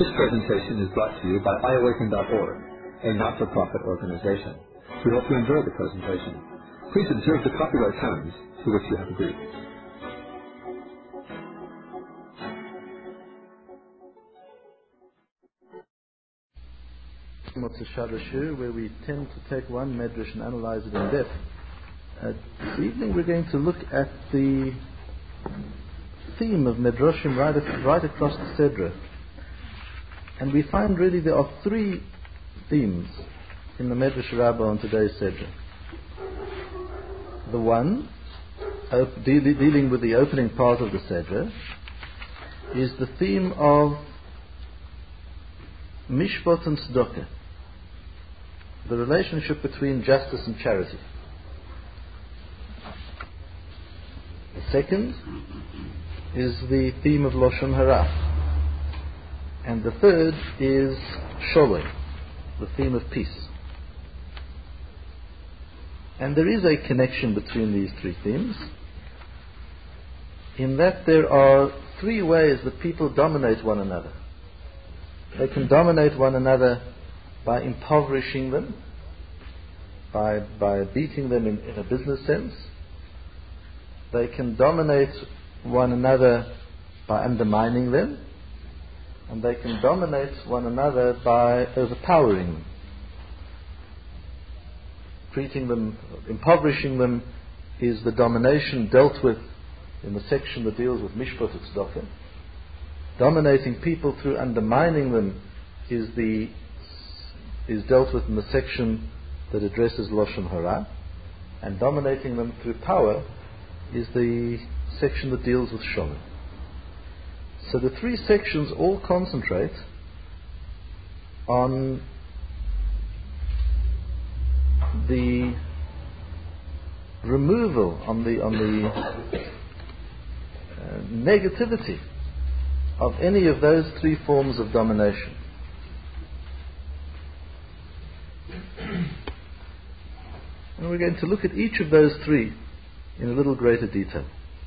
This presentation is brought to you by iAwaken.org, a not-for-profit organization. We hope you enjoy the presentation. Please observe the copyright terms to which you have agreed. Motzei Shabbos, where we tend to take one medrash and analyze it in depth. This evening we're going to look at the theme of medrashim right across the Sedra. And we find really there are three themes in the Medrash Rabbah on today's Sedra. The one, dealing with the opening part of the Sedra, is the theme of Mishpat and Tzedakah, the relationship between justice and charity. The second is the theme of Lashon Hara. And the third is Sholem, the theme of peace. And there is a connection between these three themes, in that there are three ways that people dominate one another. They can dominate one another by impoverishing them, by beating them in a business sense. They can dominate one another by undermining them. And they can dominate one another by overpowering them. Treating them, impoverishing them is the domination dealt with in the section that deals with Mishpat and Tzedakah. Dominating people through undermining them is dealt with in the section that addresses Lashon Hara. And dominating them through power is the section that deals with Sholem. So the three sections all concentrate on the removal, on the negativity of any of those three forms of domination. And we're going to look at each of those three in a little greater detail.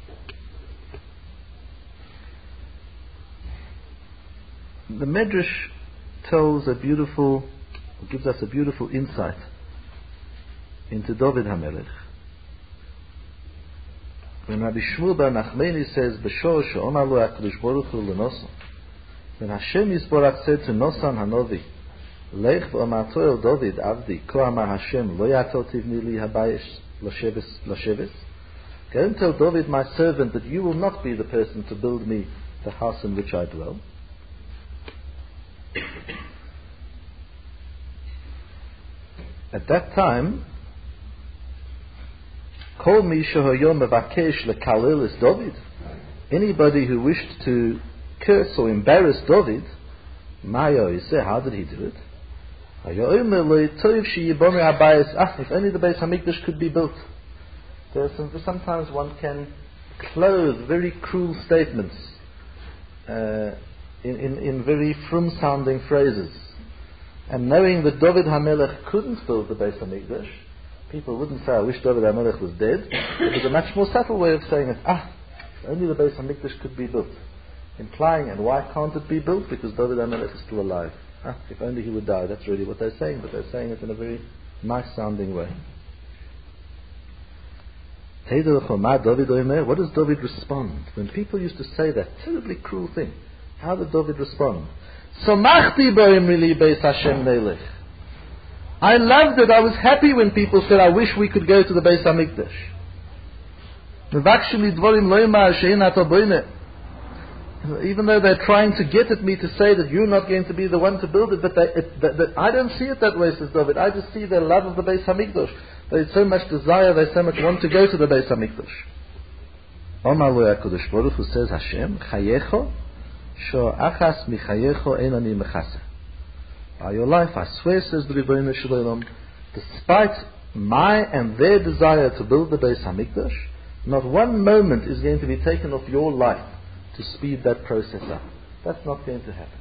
The Medrash gives us a beautiful insight into David HaMelech. When Rabbi Shmuel Bar Nachmani says, "B'shor she'omar lo HaKadosh Baruch Hu leNosan," when Hashem Yisborach said to Nosan Hanovi, "Lech v'omarto el David Avdi, ko amar Hashem lo yatel tivni li habayis l'sheves," go and tell David, my servant, that you will not be the person to build me the house in which I dwell. At that time, Kol mi shehoyo mevakesh lekalel es David, anybody who wished to curse or embarrass David, Mayo Yiseh, how did he do it? If only the Beis Hamikdash could be built. Sometimes one can clothe very cruel statements in very frum-sounding phrases. And knowing that David HaMelech couldn't build the Beis Hamikdash, people wouldn't say, "I wish David HaMelech was dead." It was a much more subtle way of saying it. If only the Beis Hamikdash could be built. Implying, and why can't it be built? Because David HaMelech is still alive. If only he would die. That's really what they're saying, but they're saying it in a very nice-sounding way. What does David respond? When people used to say that terribly cruel thing, how did David respond? Somachti bo'imri li beis Hashem nelech. I loved it. I was happy when people said, "I wish we could go to the Beis Hamikdash." Even though they're trying to get at me to say that you're not going to be the one to build it, but I don't see it that way, says David. I just see their love of the Beis Hamikdash. They so much desire, they so much want to go to the Beis Hamikdash. Omar lo HaKadosh Baruch Hu, says Hashem, Chayecho sho achas michayecho einani mechase. By your life, I swear, says the Ribono Shel Olam, despite my and their desire to build the Beis Hamikdash, not one moment is going to be taken off your life to speed that process up. That's not going to happen.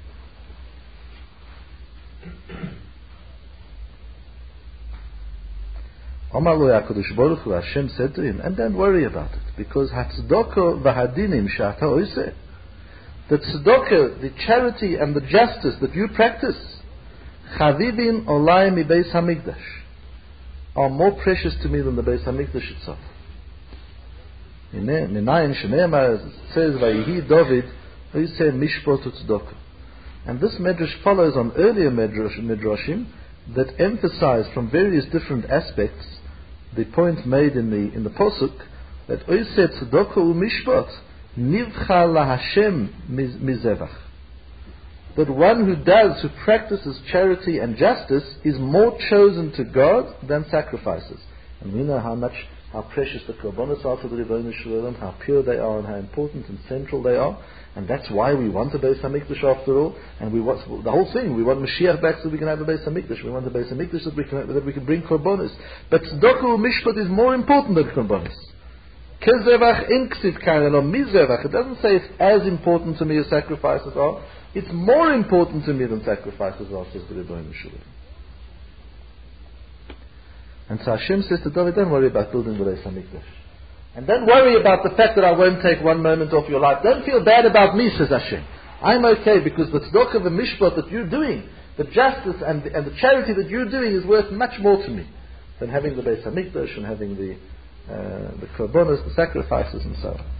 Omar lo HaKadosh Baruch Hu, Hashem said to him, and don't worry about it, because Hatzdoko v'hadinim she'ata oseh, that tzedakah, the charity and the justice that you practice, chavivin olai mi Beis Hamikdash, are more precious to me than the Beis Hamikdash itself. Minayin shene'emar, it says, Vayihi David, Yiseh Mishpot Tzedakah. And this medrash follows on earlier medrashim that emphasize from various different aspects the point made in the posuk that Yiseh Tzedakah u'Mishpot nivcha laHashem mizevach. That one who practices charity and justice is more chosen to God than sacrifices. And we know how precious the korbanos are to the Rebbeinu Shalom, how pure they are and how important and central they are. And that's why we want a Beis Hamikdash after all. And we want the whole thing. We want Mashiach back so we can have a Beis Hamikdash. We want a Beis Hamikdash that we can bring korbanos. But tzedakah u'mishpat is more important than korbanos. Kezevach in ksiv kain or mizevach. It doesn't say it's as important to me as sacrifices are. It's more important to me than sacrifices are, says the Rebbeinu Shalom. And so Hashem says to David, don't worry about building the Beis Hamikdash. And don't worry about the fact that I won't take one moment off your life. Don't feel bad about me, says Hashem. I'm okay because the tzedakah, the mishpat that you're doing, the justice and the charity that you're doing is worth much more to me than having the Beis Hamikdash and having the korbanos, the sacrifices and so on.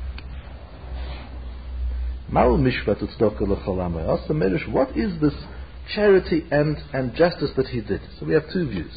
Ma'u mishpat tzedakah l'chol amo. I asked the Medrash, what is this charity and justice that he did? So we have two views.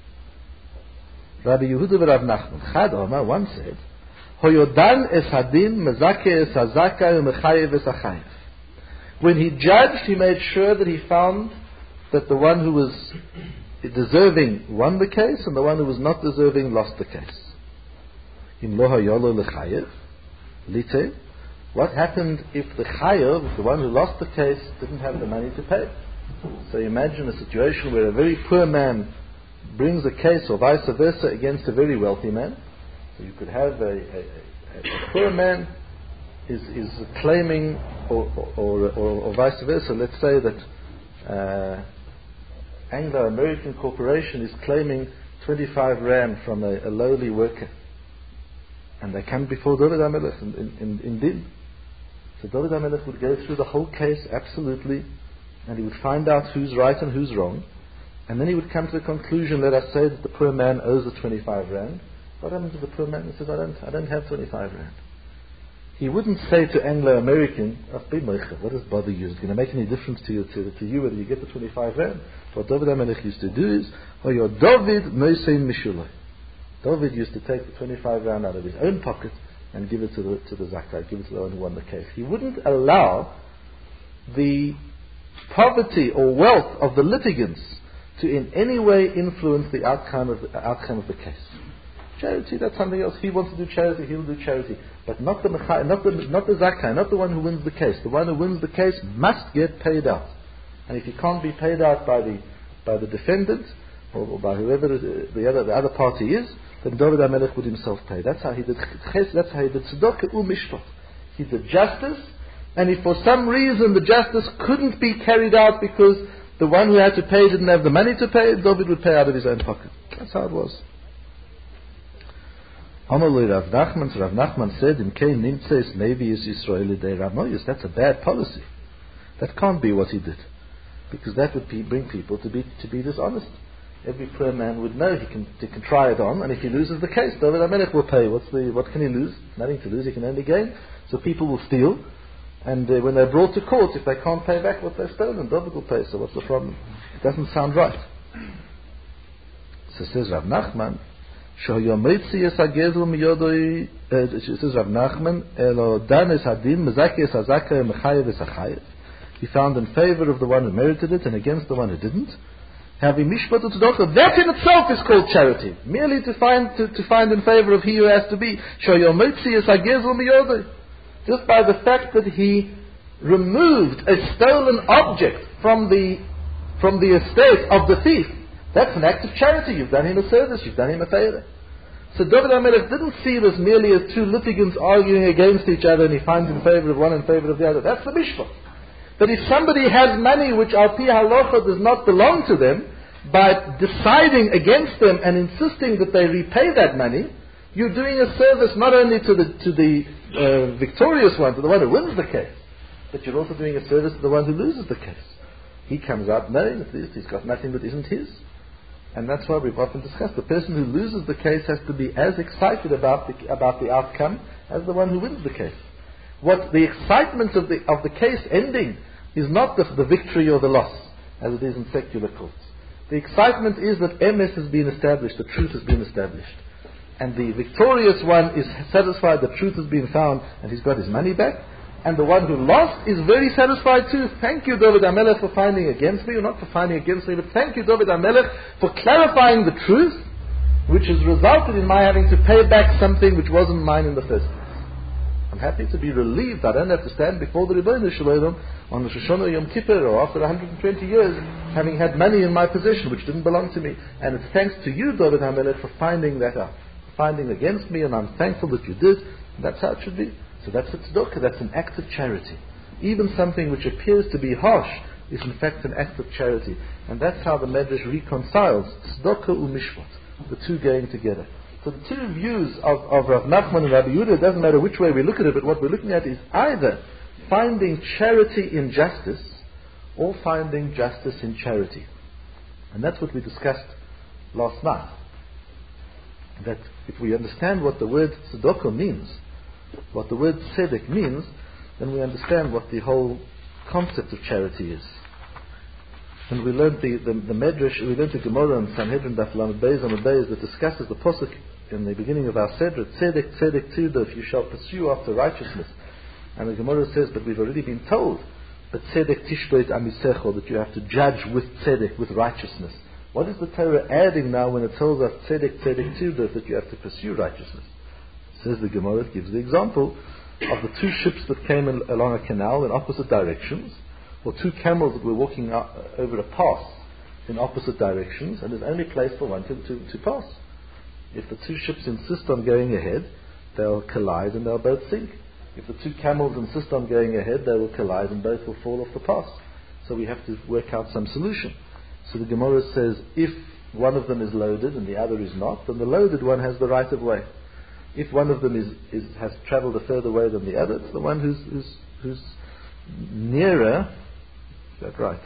Rabbi Yehuda and Rav Nachman. Chad Omar once said, Hoyodan es hadin mezake es hazaka u'mechayev es achayev. When he judged, he made sure that he found that the one who was deserving won the case and the one who was not deserving lost the case. Im lo hayolo lechayev lite. What happened if the chayev, the one who lost the case, didn't have the money to pay? So imagine a situation where a very poor man brings a case or vice versa against a very wealthy man. So you could have a poor man is claiming or vice versa. Let's say that Anglo-American corporation is claiming 25 rand from a lowly worker. And they come before David HaMelech in Din. So David HaMelech would go through the whole case absolutely, and he would find out who's right and who's wrong. And then he would come to the conclusion, let us say that the poor man owes the 25 rand. What happens to the poor man? He says, I don't have 25 rand. He wouldn't say to Anglo-American, what does bother you? Is it going to make any difference to you whether you get the 25 rand? What David HaMelech used to do is, David Mosein Mishulai. David used to take the 25 rand out of his own pocket and give it to the zakai, give it to the one who won the case. He wouldn't allow the poverty or wealth of the litigants to in any way influence the outcome of the case. Charity, that's something else. He wants to do charity, he'll do charity. But not the zakai, not the one who wins the case. The one who wins the case must get paid out. And if he can't be paid out by the defendant or by whoever the other party is, then David HaMelech would himself pay. That's how he did ches, that's how he did tzedakah u'mishpat. He did justice, and if for some reason the justice couldn't be carried out because the one who had to pay didn't have the money to pay, David would pay out of his own pocket. That's how it was. Amalei Rav Nachman, so Rav Nachman said, "In Kain Nimtzeis Levi is Yisraeli de Ramoyus." That's a bad policy. That can't be what he did, because that would bring people to be dishonest. Every poor man would know he can try it on, and if he loses the case, David HaMelech will pay. What can he lose? Nothing to lose. He can only gain. So people will steal, and when they're brought to court, if they can't pay back what they've stolen, David will pay. So what's the problem? It doesn't sound right. So says Rav Nachman. Says Rav Nachman, he found in favor of the one who merited it and against the one who didn't. That in itself is called charity. Merely to find in favor of he who has to be. Just by the fact that he removed a stolen object from the estate of the thief. That's an act of charity. You've done him a service. You've done him a favor. So David HaMelech didn't see this merely as two litigants arguing against each other and he finds in favor of one in favor of the other. That's the mishpat. But if somebody has money which al pi halacha does not belong to them, by deciding against them and insisting that they repay that money, you're doing a service not only to the victorious one, to the one who wins the case, but you're also doing a service to the one who loses the case. He comes out knowing at least he's got nothing that isn't his. And that's why we've often discussed the person who loses the case has to be as excited about the outcome as the one who wins the case. What the excitement of the case ending is not the victory or the loss, as it is in secular courts. The excitement is that emes has been established, the truth has been established. And the victorious one is satisfied the truth has been found and he's got his money back. And the one who lost is very satisfied too. Thank you, David HaMelech, for finding against me, or not for finding against me, but thank you, David HaMelech, for clarifying the truth, which has resulted in my having to pay back something which wasn't mine in the first place. I'm happy to be relieved. I don't have to stand before the Rebbeinu Shalom on Rosh Hashanah Yom Kippur or after 120 years having had money in my possession which didn't belong to me. And it's thanks to you, David HaMelech, for finding that out, finding against me, and I'm thankful that you did. And that's how it should be. So that's a tzedakah, that's an act of charity. Even something which appears to be harsh is in fact an act of charity. And that's how the Medrash reconciles tzedakah u'mishpat, the two going together. So the two views of Rav Nachman and Rabbi Yehuda, it doesn't matter which way we look at it, but what we're looking at is either finding charity in justice or finding justice in charity. And that's what we discussed last night. That if we understand what the word tzedakah means, what the word tzedek means, then we understand what the whole concept of charity is. And we learned the Medrash, we learned the Gemara in Sanhedrin Daf Lamed Beis on the Beis that discusses the Pasuk in the beginning of our Sedra, Tzedek, Tzedek Tudo, if you shall pursue after righteousness. And the Gemara says, but we've already been told, but Tzedek Tishbeit Amisecho, that you have to judge with Tzedek, with righteousness. What is the Torah adding now when it tells us Tzedek, Tzedek Tudo, that you have to pursue righteousness? Says the Gemara, it gives the example of the two ships that came along a canal in opposite directions, or two camels that were walking over a pass in opposite directions, and there's only place for one to pass. If the two ships insist on going ahead, they'll collide and they'll both sink. If the two camels insist on going ahead, they will collide and both will fall off the pass. So we have to work out some solution. So the Gemara says, if one of them is loaded and the other is not, then the loaded one has the right of way. If one of them has travelled a further way than the other, it's the one who's nearer. Is that right?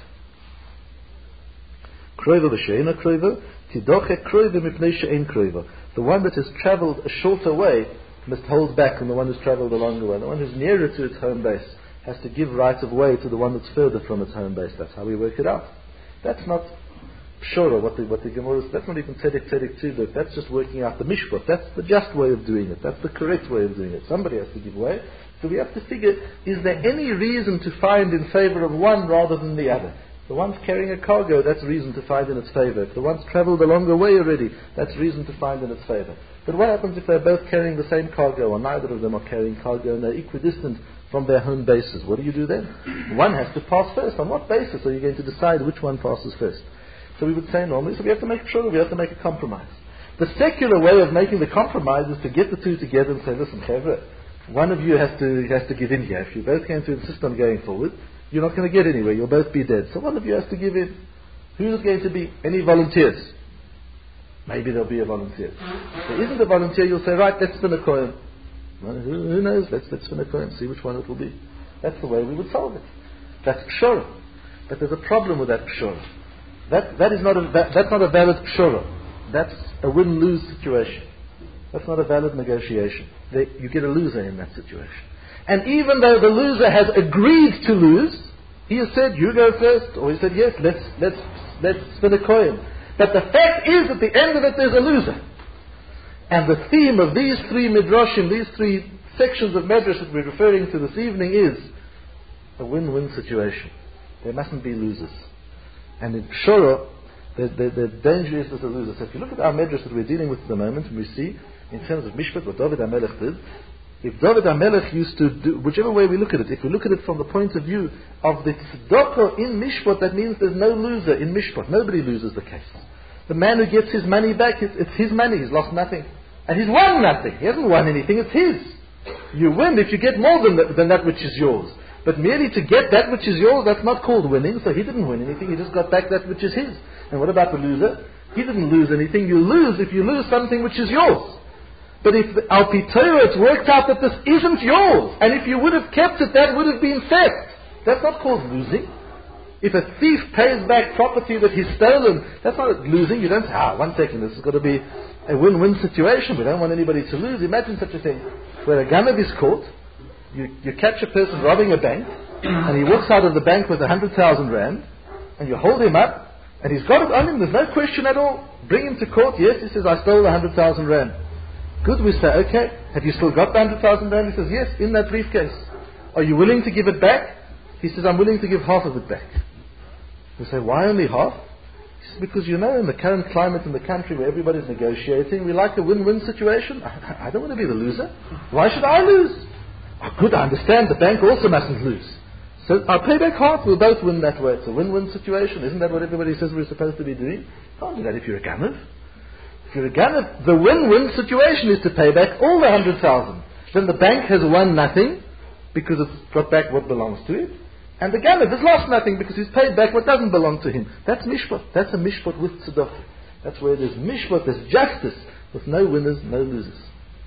Kroiva v'she'ena kroiva, tidoche kroiva mipnei she'en kroiva. The one that has travelled a shorter way must hold back from the one who's travelled a longer way. The one who's nearer to its home base has to give right of way to the one that's further from its home base. That's how we work it out. That's not Pshora, what the Gemara is. That's not even tzedek too. That's just working out the mishpat. That's the just way of doing it. That's the correct way of doing it. Somebody has to give way. So we have to figure, is there any reason to find in favor of one rather than the other? The one's carrying a cargo, that's reason to find in its favor. If the one's travelled a longer way already, that's reason to find in its favor. But what happens if they're both carrying the same cargo, or neither of them are carrying cargo, and they're equidistant from their home bases? What do you do then? One has to pass first. On what basis are you going to decide which one passes first? So we would say normally, so we have to make sure we have to make a compromise. The secular way of making the compromise is to get the two together and say, listen, Chevra, one of you has to give in here. If you're both going to insist on going forward, you're not going to get anywhere. You'll both be dead. So one of you has to give in. Who's going to be? Any volunteers? Maybe there'll be a volunteer. If there isn't a volunteer, you'll say, right, let's spin a coin. Well, who knows? Let's spin a coin, see which one it will be. That's the way we would solve it. That's pshora. But there's a problem with that pshora. That's not a valid pshora. That's a win-lose situation. That's not a valid negotiation. You get a loser in that situation. And even though the loser has agreed to lose, he has said, you go first, or he said, yes, let's spin a coin. But the fact is, at the end of it, there's a loser. And the theme of these three midrashim, these three sections of medrash that we're referring to this evening is a win-win situation. There mustn't be losers. And in Pshora, the danger is there's a loser. So if you look at our medrash that we're dealing with at the moment, and we see, in terms of Mishpat, what David HaMelech did, if David HaMelech used to do, whichever way we look at it, if we look at it from the point of view of the tzedakah in Mishpat, that means there's no loser in Mishpat. Nobody loses the case. The man who gets his money back, it's his money, he's lost nothing. And he's won nothing. He hasn't won anything, it's his. You win if you get more than that which is yours. But merely to get that which is yours, that's not called winning. So he didn't win anything, he just got back that which is his. And what about the loser? He didn't lose anything. You lose if you lose something which is yours. But if Al Pi Torah it's worked out that this isn't yours, and if you would have kept it, that would have been theft. That's not called losing. If a thief pays back property that he's stolen, that's not losing. You don't say, 1 second, this has got to be a win-win situation. We don't want anybody to lose. Imagine such a thing, where a ganav is caught, you catch a person robbing a bank, and he walks out of the bank with 100,000 rand, and you hold him up, and he's got it on him, there's no question at all. Bring him to court. Yes, he says, I stole the 100,000 rand. Good, we say, okay, have you still got the 100,000 rand? He says, yes, in that briefcase. Are you willing to give it back? He says, I'm willing to give half of it back. We say, why only half? He says, because in the current climate in the country where everybody's negotiating, we like a win-win situation. I don't want to be the loser. Why should I lose? Good, I understand, the bank also mustn't lose. So I'll pay back half, we'll both win that way. It's a win-win situation. Isn't that what everybody says we're supposed to be doing? Can't do that if you're a ganav. If you're a ganav, the win-win situation is to pay back all the 100,000. Then the bank has won nothing because it's got back what belongs to it. And the ganav has lost nothing because he's paid back what doesn't belong to him. That's mishpat. That's a mishpat with tzedakah. That's where there's mishpat, there's justice, with no winners, no losers.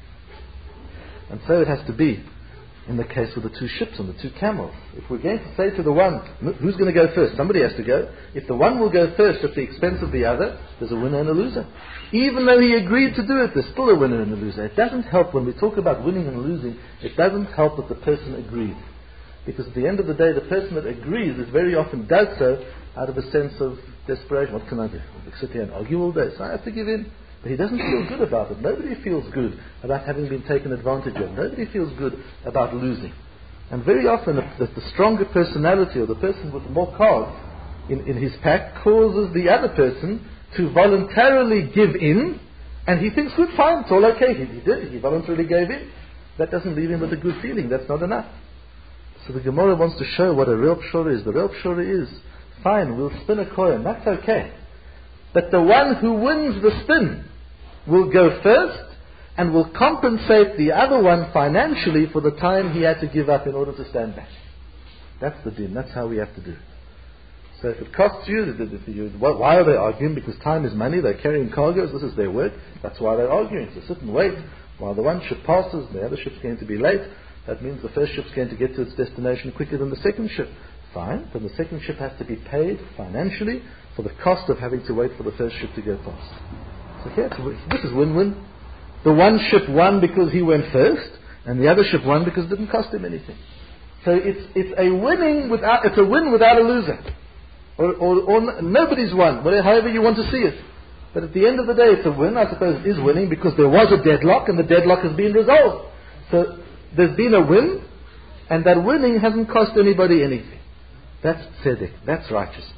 And so it has to be in the case with the 2 ships and the 2 camels. If we're going to say to the one, who's going to go first? Somebody has to go. If the one will go first at the expense of the other, there's a winner and a loser. Even though he agreed to do it, there's still a winner and a loser. It doesn't help when we talk about winning and losing, it doesn't help that the person agreed. Because at the end of the day, the person that agrees is very often does so out of a sense of desperation. What can I do? I sit here and argue all day, so I have to give in. But he doesn't feel good about it. Nobody feels good about having been taken advantage of. Nobody feels good about losing. And very often the stronger personality or the person with more cards in his pack causes the other person to voluntarily give in, and he thinks, good, fine, it's all okay. He did, he voluntarily gave in. That doesn't leave him with a good feeling. That's not enough. So the Gemara wants to show what a real pshora is. The real pshora is, fine, we'll spin a coin. That's okay. But the one who wins the spin will go first and will compensate the other one financially for the time he had to give up in order to stand back. That's the din. That's how we have to do it. So if it costs you, why are they arguing? Because time is money. They're carrying cargoes. This is their work. That's why they're arguing. So sit and wait while the one ship passes. The other ship's going to be late. That means the first ship's going to get to its destination quicker than the second ship. Fine. Then the second ship has to be paid financially for the cost of having to wait for the first ship to go past. So here, this is win-win. The one ship won because he went first, and the other ship won because it didn't cost him anything. So it's a win without a loser. Or nobody's won, however you want to see it. But at the end of the day, it's a win. I suppose it is winning because there was a deadlock, and the deadlock has been resolved. So there's been a win, and that winning hasn't cost anybody anything. That's tzedek. That's righteousness.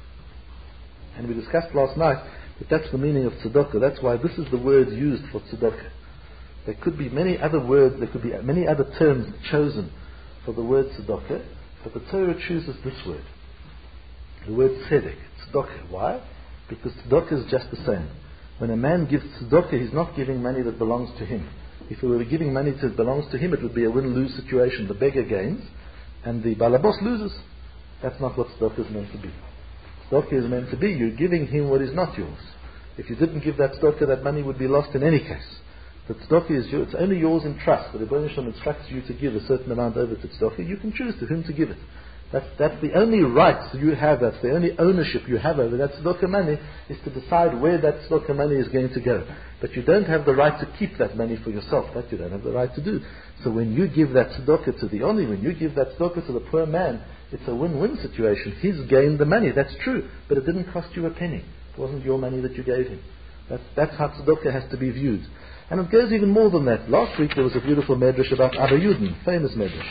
And we discussed last night that that's the meaning of tzedakah. That's why this is the word used for tzedakah. There could be many other words, there could be many other terms chosen for the word tzedakah, but the Torah chooses this word. The word tzedek, tzedakah. Why? Because tzedakah is just the same. When a man gives tzedakah, he's not giving money that belongs to him. If he were giving money that belongs to him, it would be a win-lose situation. The beggar gains, and the balabos loses. That's not what tzedakah is meant to be. Tzedakah is meant to be, you're giving him what is not yours. If you didn't give that tzedakah, that money would be lost in any case. The tzedakah is yours, it's only yours in trust. The Rebbeinu Shalom instructs you to give a certain amount over to tzedakah. You can choose to whom to give it. That's the only rights you have, that's the only ownership you have over that tzedakah money, is to decide where that tzedakah money is going to go. But you don't have the right to keep that money for yourself. That you don't have the right to do. So when you give that tzedakah to the oni, when you give that tzedakah to the poor man, it's a win-win situation. He's gained the money, that's true, but it didn't cost you a penny. It wasn't your money that you gave him. That's how tzedakah has to be viewed. And it goes even more than that. Last week there was a beautiful medrash about Abba Yudin, famous medrash.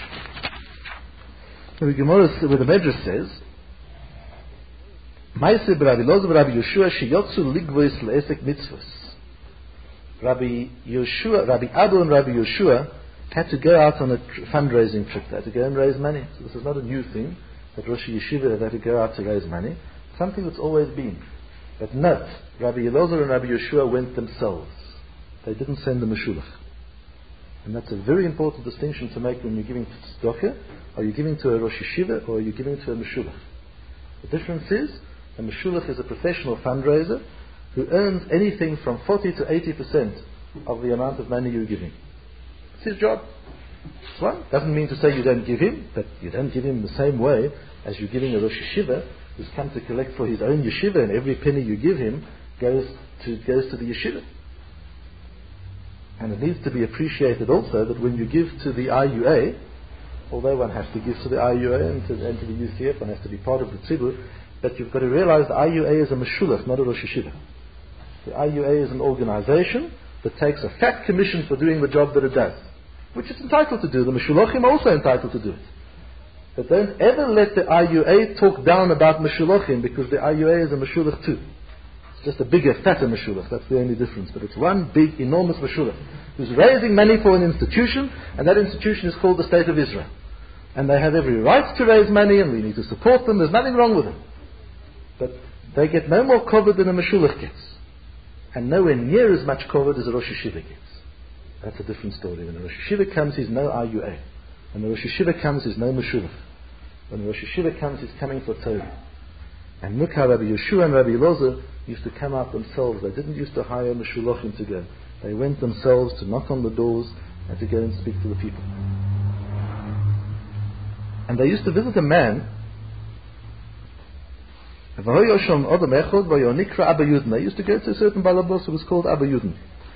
Where the medrash says, Maaseh b'Rabbi Elazar b'Rabbi Yoshua sheyotzu ligvois le'esek mitzvos. Rabbi Abba and Rabbi Yoshua had to go out on a fundraising trip. They had to go and raise money. So this is not a new thing, that Rosh Yeshiva had to go out to raise money. Something that's always been. But note, Rabbi Elazar and Rabbi Yoshua went themselves. They didn't send the meshulach. And that's a very important distinction to make when you're giving to tzedakah. Are you giving to a Rosh Yeshiva or are you giving to a meshulach? The difference is, a meshulach is a professional fundraiser who earns anything from 40 to 80% of the amount of money you're giving. It's his job. It's one. Doesn't mean to say you don't give him, but you don't give him the same way as you're giving a Rosh Yeshiva who's come to collect for his own yeshiva, and every penny you give him goes to the yeshiva. And it needs to be appreciated also that when you give to the IUA, although one has to give to the IUA and to the UCF, one has to be part of the tzibur, but you've got to realize the IUA is a meshulach, not a Rosh Yeshiva. The IUA is an organization that takes a fat commission for doing the job that it does, which it's entitled to do. The meshulachim are also entitled to do it. But don't ever let the IUA talk down about meshulachim, because the IUA is a meshulach too. It's just a bigger, fatter meshulach. That's the only difference. But it's one big, enormous meshulach who's raising money for an institution, and that institution is called the State of Israel. And they have every right to raise money, and we need to support them. There's nothing wrong with them. But they get no more covered than a meshulach gets. And nowhere near as much covered as a Rosh Yeshiva gets. That's a different story. When a Rosh Yeshiva comes, he's no IUA. When a Rosh Yeshiva comes, he's no meshulach. When a Rosh Yeshiva comes, he's coming for Torah. And look how Rabbi Yeshua and Rabbi Elazar used to come out themselves. They didn't used to hire meshulachim to go. They went themselves to knock on the doors and to go and speak to the people. And they used to visit a man. They used to go to a certain balabos who was called Abba Yudin.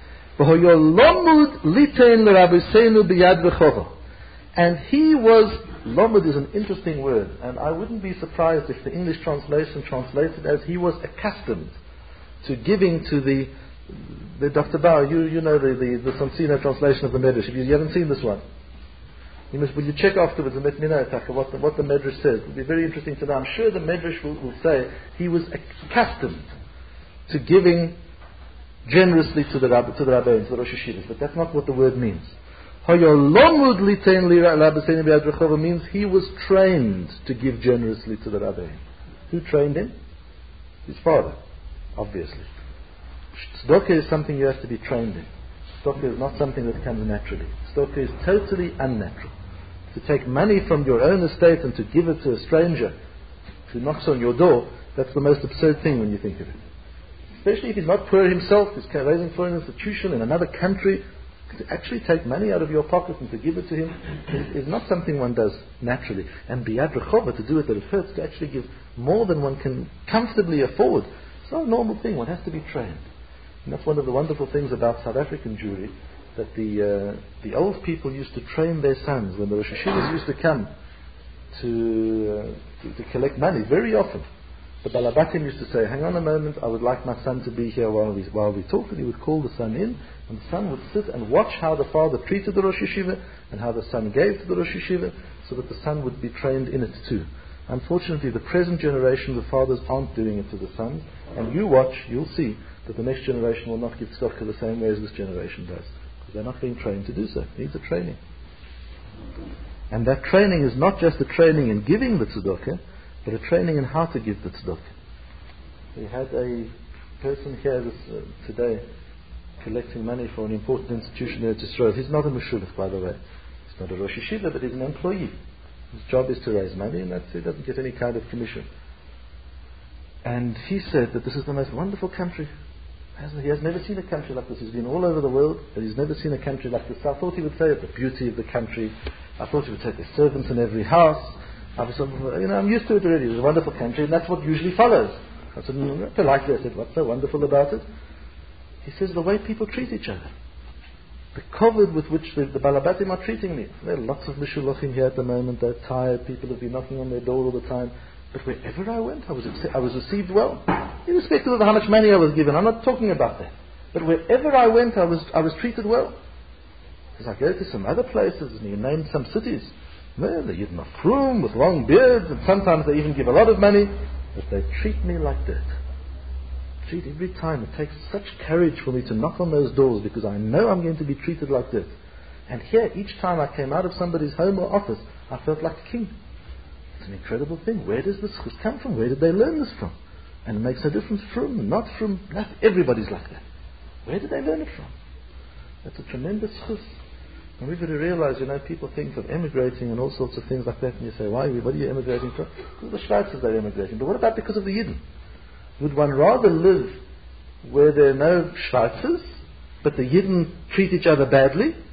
And he was, lomud is an interesting word, and I wouldn't be surprised if the English translation translated as he was accustomed to giving to the Dr. Bauer, you know the Sonsino translation of the Medrash. You haven't seen this one. Will you check afterwards and let me know what the Medrash says? It will be very interesting to know. I'm sure the Medrash will say he was accustomed to giving generously to the Rabbeins, to the Rosh Yeshivas, but that's not what the word means. Means he was trained to give generously to the Rabbein. Who trained him? His father, obviously. Tzedakah is something you have to be trained in. Tzedakah is not something that comes naturally. Tzedakah is totally unnatural. To take money from your own estate and to give it to a stranger who knocks on your door, that's the most absurd thing when you think of it. Especially if he's not poor himself, he's raising for an institution in another country. To actually take money out of your pocket and to give it to him is not something one does naturally. And biyad rechova, to do it that it hurts, to actually give more than one can comfortably afford, it's not a normal thing. One has to be trained. And that's one of the wonderful things about South African Jewry, that the old people used to train their sons. When the Rosh Yeshivas used to come to collect money, very often, the Balabatim used to say, hang on a moment, I would like my son to be here while we talk. And he would call the son in, and the son would sit and watch how the father treated the Rosh Yeshiva and how the son gave to the Rosh Yeshiva, so that the son would be trained in it too. Unfortunately, the present generation, the fathers aren't doing it to the sons, and you watch, you'll see that the next generation will not give tzedakah the same way as this generation does, because they're not being trained to do so. It needs a training. And that training is not just a training in giving the tzedakah, but a training in how to give the tzedakah. We had a person here today collecting money for an important institution there to Israel. He's not a meshulach, by the way. He's not a Rosh Yeshiva, but he's an employee. His job is to raise money, and he doesn't get any kind of commission. And he said that this is the most wonderful country. He has never seen a country like this. He's been all over the world, but he's never seen a country like this. I thought he would say it, the beauty of the country. I thought he would say there's servants in every house. I'm used to it already. It's a wonderful country, and that's what usually follows. I said, politely, I said, what's so wonderful about it? He says, the way people treat each other. The kavod with which the Balabatim are treating me. There are lots of meshulachim here at the moment. They're tired. People have been knocking on their door all the time. But wherever I went, I was received well. Irrespective of how much money I was given. I'm not talking about that. But wherever I went, I was treated well. As I go to some other places, and you name some cities, well, they're Yidden Afrum with long beards, and sometimes they even give a lot of money, but they treat me like dirt. Every time. It takes such courage for me to knock on those doors, because I know I'm going to be treated like dirt. And here, each time I came out of somebody's home or office, I felt like a king. It's an incredible thing. Where does this come from? Where did they learn this from? And it makes no difference from, not from, not everybody's like that. Where did they learn it from? That's a tremendous chus. And we've got to realize, people think of emigrating and all sorts of things like that, and you say, what are you emigrating from? Because the Schweizers are emigrating. But what about because of the Yidden? Would one rather live where there are no Schweizers, but the Yidden treat each other badly?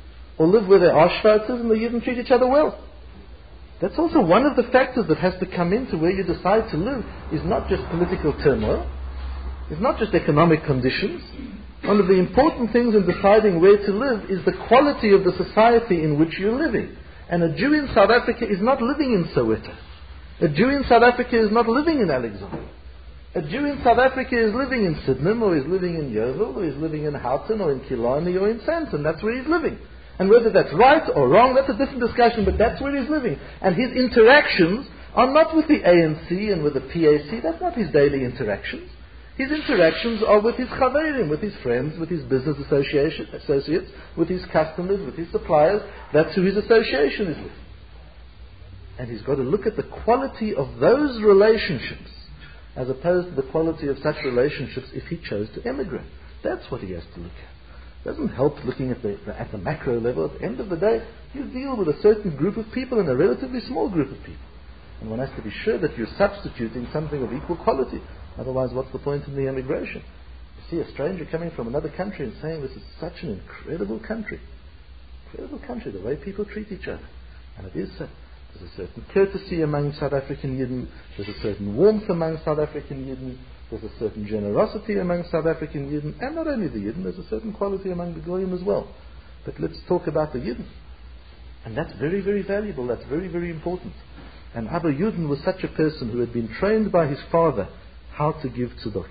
or live where there are Schwarzes and the Yidden treat each other well. That's also one of the factors that has to come into where you decide to live, is not just political turmoil, it's not just economic conditions. One of the important things in deciding where to live is the quality of the society in which you're living. And a Jew in South Africa is not living in Soweto. A Jew in South Africa is not living in Alexandria. A Jew in South Africa is living in Sydenham, or is living in Yeovil, or is living in Houghton, or in Killarney, or in Sandton. That's where he's living. And whether that's right or wrong, that's a different discussion, but that's where he's living. And his interactions are not with the ANC and with the PAC. That's not his daily interactions. His interactions are with his chaverim, with his friends, with his business associates, with his customers, with his suppliers. That's who his association is with. And he's got to look at the quality of those relationships as opposed to the quality of such relationships if he chose to emigrate. That's what he has to look at. It doesn't help looking at the macro level. At the end of the day, you deal with a certain group of people and a relatively small group of people. And one has to be sure that you're substituting something of equal quality. Otherwise, what's the point in the emigration? You see a stranger coming from another country and saying, this is such an incredible country. Incredible country, the way people treat each other. And it is so. There's a certain courtesy among South African Yidden. There's a certain warmth among South African Yidden. There's a certain generosity among South African Yidden. And not only the Yidden, there's a certain quality among the Goyim as well. But let's talk about the Yidden. And that's very, very valuable. That's very, very important. And Abba Yudin was such a person who had been trained by his father how to give tzedakah.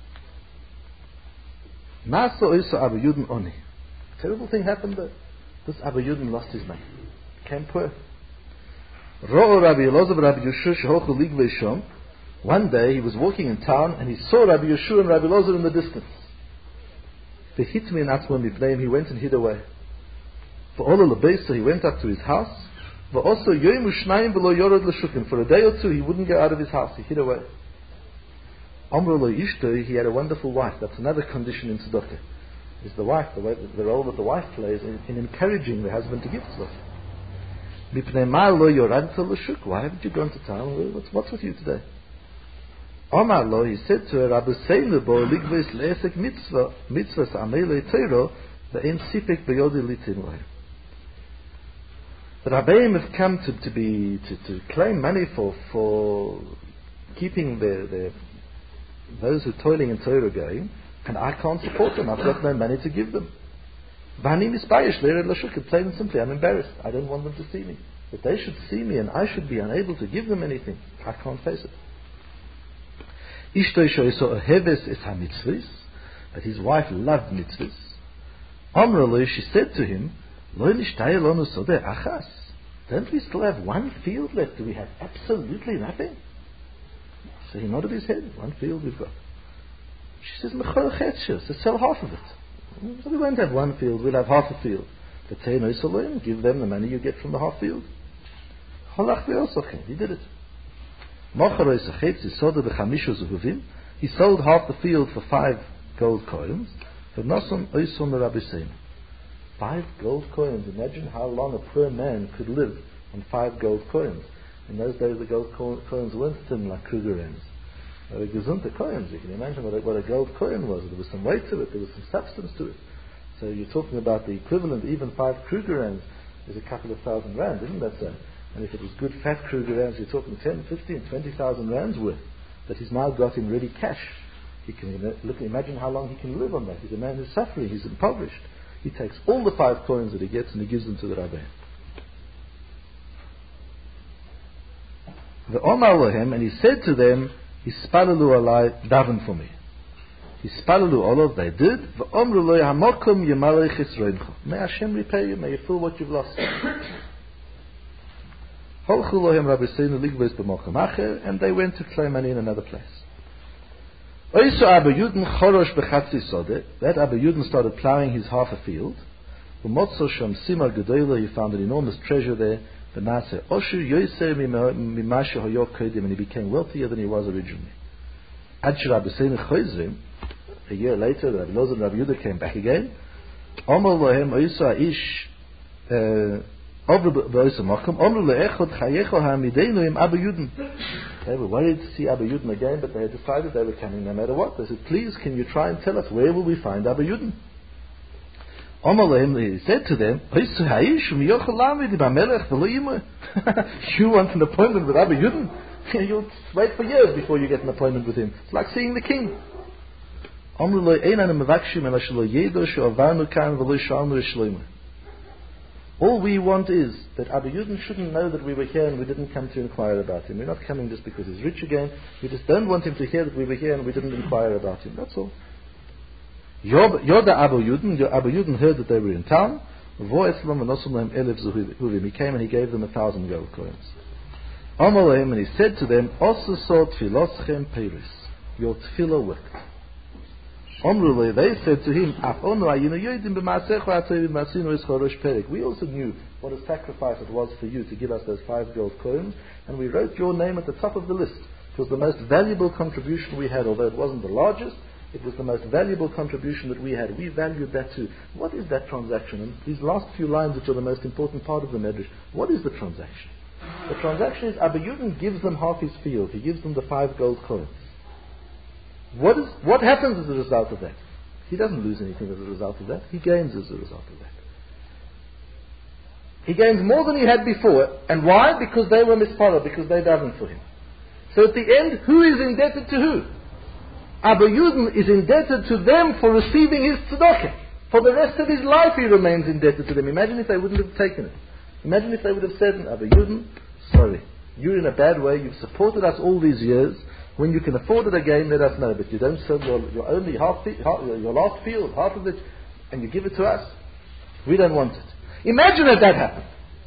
Nasa oisa Abba Yudin oni. A terrible thing happened though. This Abba Yudin lost his money. Became poor. Ro'o Rabbi Elazar Rabbi Yeshua shehochu ligvei shom. One day he was walking in town and he saw Rabbi Yeshua and Rabbi Elazar in the distance. V'hit min atzmo mipneim. He went and hid away. V'ola lebeisa. He went up to his house. V'oso yoim u'shnayim v'lo yorod l'shukim. For a day or two he wouldn't go out of his house. He hid away. Amro lo ishto. He had a wonderful wife. That's another condition in tzedakah. Is the wife, the role that the wife plays in encouraging the husband to give tzedakah. Why haven't you gone to town? What's with you today? Omar lo, he said to her, Rabbi Seinu bo ligves le'esek mitzvahs amele teiro ve'en sipek beyodi litin lohem. The Rabbeim have come to claim money for keeping those who are toiling in Torah going, and I can't support them. I've got no money to give them. Plain and simply, I'm embarrassed. I don't want them to see me. But they should see me and I should be unable to give them anything. I can't face it. But his wife loved mitzvahs. Amrali, she said to him, don't we still have one field left? Do we have absolutely nothing? So he nodded his head. One field we've got. She says, so sell half of it. So we won't have one field, we'll have half a field. Give them the money you get from the half field. He did it. He sold half the field for 5 gold coins. 5 gold coins. Imagine how long a poor man could live on 5 gold coins. In those days the gold coins weren't thin like Krugerrands. They were gesunte coins. You can imagine what a gold coin was. There was some weight to it, there was some substance to it. So you're talking about the equivalent, even 5 Krugerrands is a couple of thousand rand, isn't that so? And if it was good fat Krugerrands, you're talking 10, 15, 20,000 rands worth that he's now got in ready cash. He can imagine how long he can live on that. He's a man who's suffering, he's impoverished. He takes all the 5 coins that he gets and he gives them to the Rabbi. The Omar Lohem, and he said to them, Hispalalu alai, daven for me. Hispalalu olav, they did. V'omru lo yahamokum yamalei chisroincho. May Hashem repay you, may you fill what you've lost. Holchu lohem Rabbi Seinu ligves b'mokum acher, and they went to claim money in another place. Oiso Abba Yudin chorosh b'chatzi sode. That Abba Yudin started plowing his half a field. V'motzo shom simar gedoyla, he found an enormous treasure there. V'nase oshu yoyser mimashe hoyok kodim, and he became wealthier than he was originally. Ad Rabbi Seinu choizrim. A year later, Rabbi Elazar and Rabbi Yehuda came back again. Omar lohem oiso aish over b'oiso makom. Omar le'echod chayecho ha'amideinu im Abba Yudin. They were worried to see Abba Yudin again, but they had decided they were coming no matter what. They said, please, can you try and tell us where will we find Abba Yudin? He said to them, you want an appointment with Abba Yudin? You'll wait for years before you get an appointment with him. It's like seeing the king. All we want is that Abba Yudin shouldn't know that we were here and we didn't come to inquire about him. We're not coming just because he's rich again. We just don't want him to hear that we were here and we didn't inquire about him. That's all. You're the Abba Yudin. Your Abba Yudin heard that they were in town. He came and he gave them 1,000 gold coins. And he said to them, your tefillah worked. They said to him, we also knew what a sacrifice it was for you to give us those 5 gold coins, and we wrote your name at the top of the list. It was the most valuable contribution we had, although it wasn't the largest. It was the most valuable contribution that we had. We valued that too. What is that transaction? And these last few lines, which are the most important part of the Medrash, what is the transaction? The transaction is Abba Yudin gives them half his field. He gives them the 5 gold coins. What happens as a result of that? He doesn't lose anything as a result of that. He gains as a result of that. He gains more than he had before. And why? Because they were misparah, because they davened for him. So at the end, who is indebted to who? Abba Yudin is indebted to them for receiving his tzedakah. For the rest of his life he remains indebted to them. Imagine if they wouldn't have taken it. Imagine if they would have said, Abba Yudin, sorry, you're in a bad way, you've supported us all these years. When you can afford it again, let us know. But you don't sell your only your last field, half of it, and you give it to us. We don't want it. Imagine if that happened.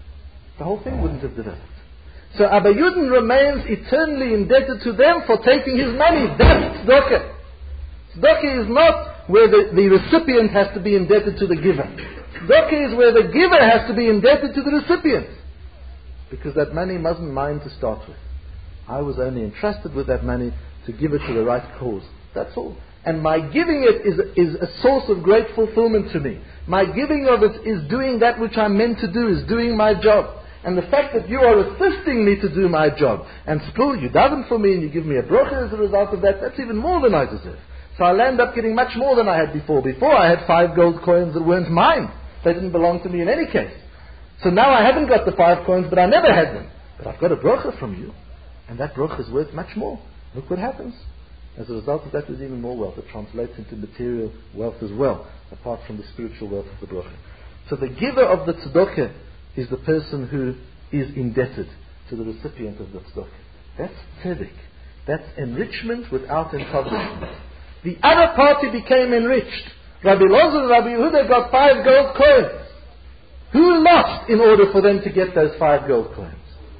The whole thing wouldn't have developed. So Abba Yudin remains eternally indebted to them for taking his money. That's tzedakah. Tzedakah is not where the recipient has to be indebted to the giver. Tzedakah is where the giver has to be indebted to the recipient. Because that money wasn't mine to start with. I was only entrusted with that money to give it to the right cause. That's all. And my giving it is a source of great fulfillment to me. My giving of it is doing that which I'm meant to do, is doing my job. And the fact that you are assisting me to do my job, and still you daven for me and you give me a bracha as a result of that, that's even more than I deserve. So I'll end up getting much more than I had before. Before I had 5 gold coins that weren't mine. They didn't belong to me in any case. So now I haven't got the 5 coins, but I never had them. But I've got a bracha from you. And that bracha is worth much more. Look what happens. As a result of that, there's even more wealth. It translates into material wealth as well, apart from the spiritual wealth of the bracha. So the giver of the tzedakah is the person who is indebted to the recipient of the tzedakah. That's tzedek. That's enrichment without impoverishment. The other party became enriched. Rabbi Elazar and Rabbi Yehuda got 5 gold coins. Who lost in order for them to get those 5 gold coins?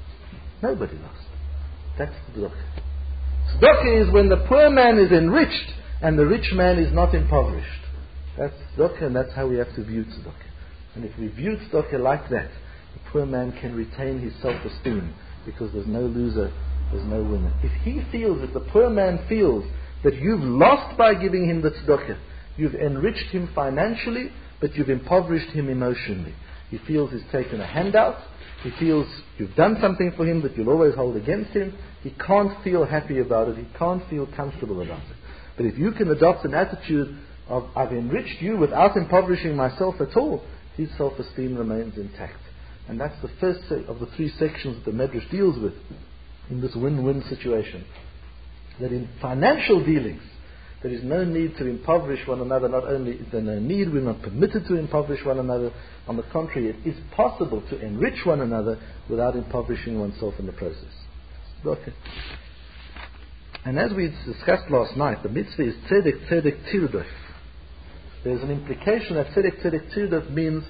Nobody lost. That's tzedakah. Tzedakah is when the poor man is enriched and the rich man is not impoverished. That's tzedakah, and that's how we have to view tzedakah. And if we view tzedakah like that, the poor man can retain his self-esteem, because there's no loser, there's no winner. If the poor man feels that you've lost by giving him the tzedakah, you've enriched him financially, but you've impoverished him emotionally. He feels he's taken a handout. He feels you've done something for him that you'll always hold against him. He can't feel happy about it. He can't feel comfortable about it. But if you can adopt an attitude of, I've enriched you without impoverishing myself at all, his self-esteem remains intact. And that's the first of the 3 sections that the Medrash deals with in this win-win situation. That in financial dealings, there is no need to impoverish one another. Not only is there no need, we're not permitted to impoverish one another. On the contrary, it is possible to enrich one another without impoverishing oneself in the process. Okay. And as we discussed last night, the mitzvah is tzedek, tzedek, tirdof. There's an implication that tzedek, tzedek, tirdof means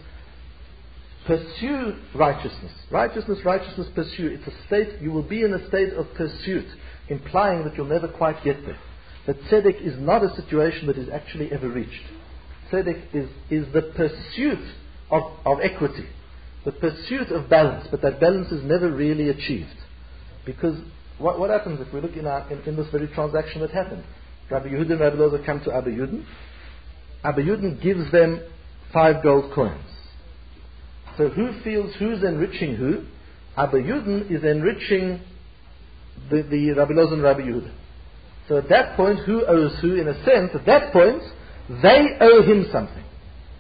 pursue righteousness. Righteousness, righteousness, pursue. It's a state, you will be in a state of pursuit, implying that you'll never quite get there. That tzedek is not a situation that is actually ever reached. Tzedek is the pursuit of equity, the pursuit of balance, but that balance is never really achieved. Because what happens if we look in this very transaction that happened? Rabbi Yehuda and Rabbi Elazar come to Abba Yudin. Abba Yudin gives them 5 gold coins. So who feels who's enriching who? Abba Yudin is enriching the Rabbi Elazar and Rabbi Yehuda. So at that point, who owes who? In a sense, at that point, they owe him something.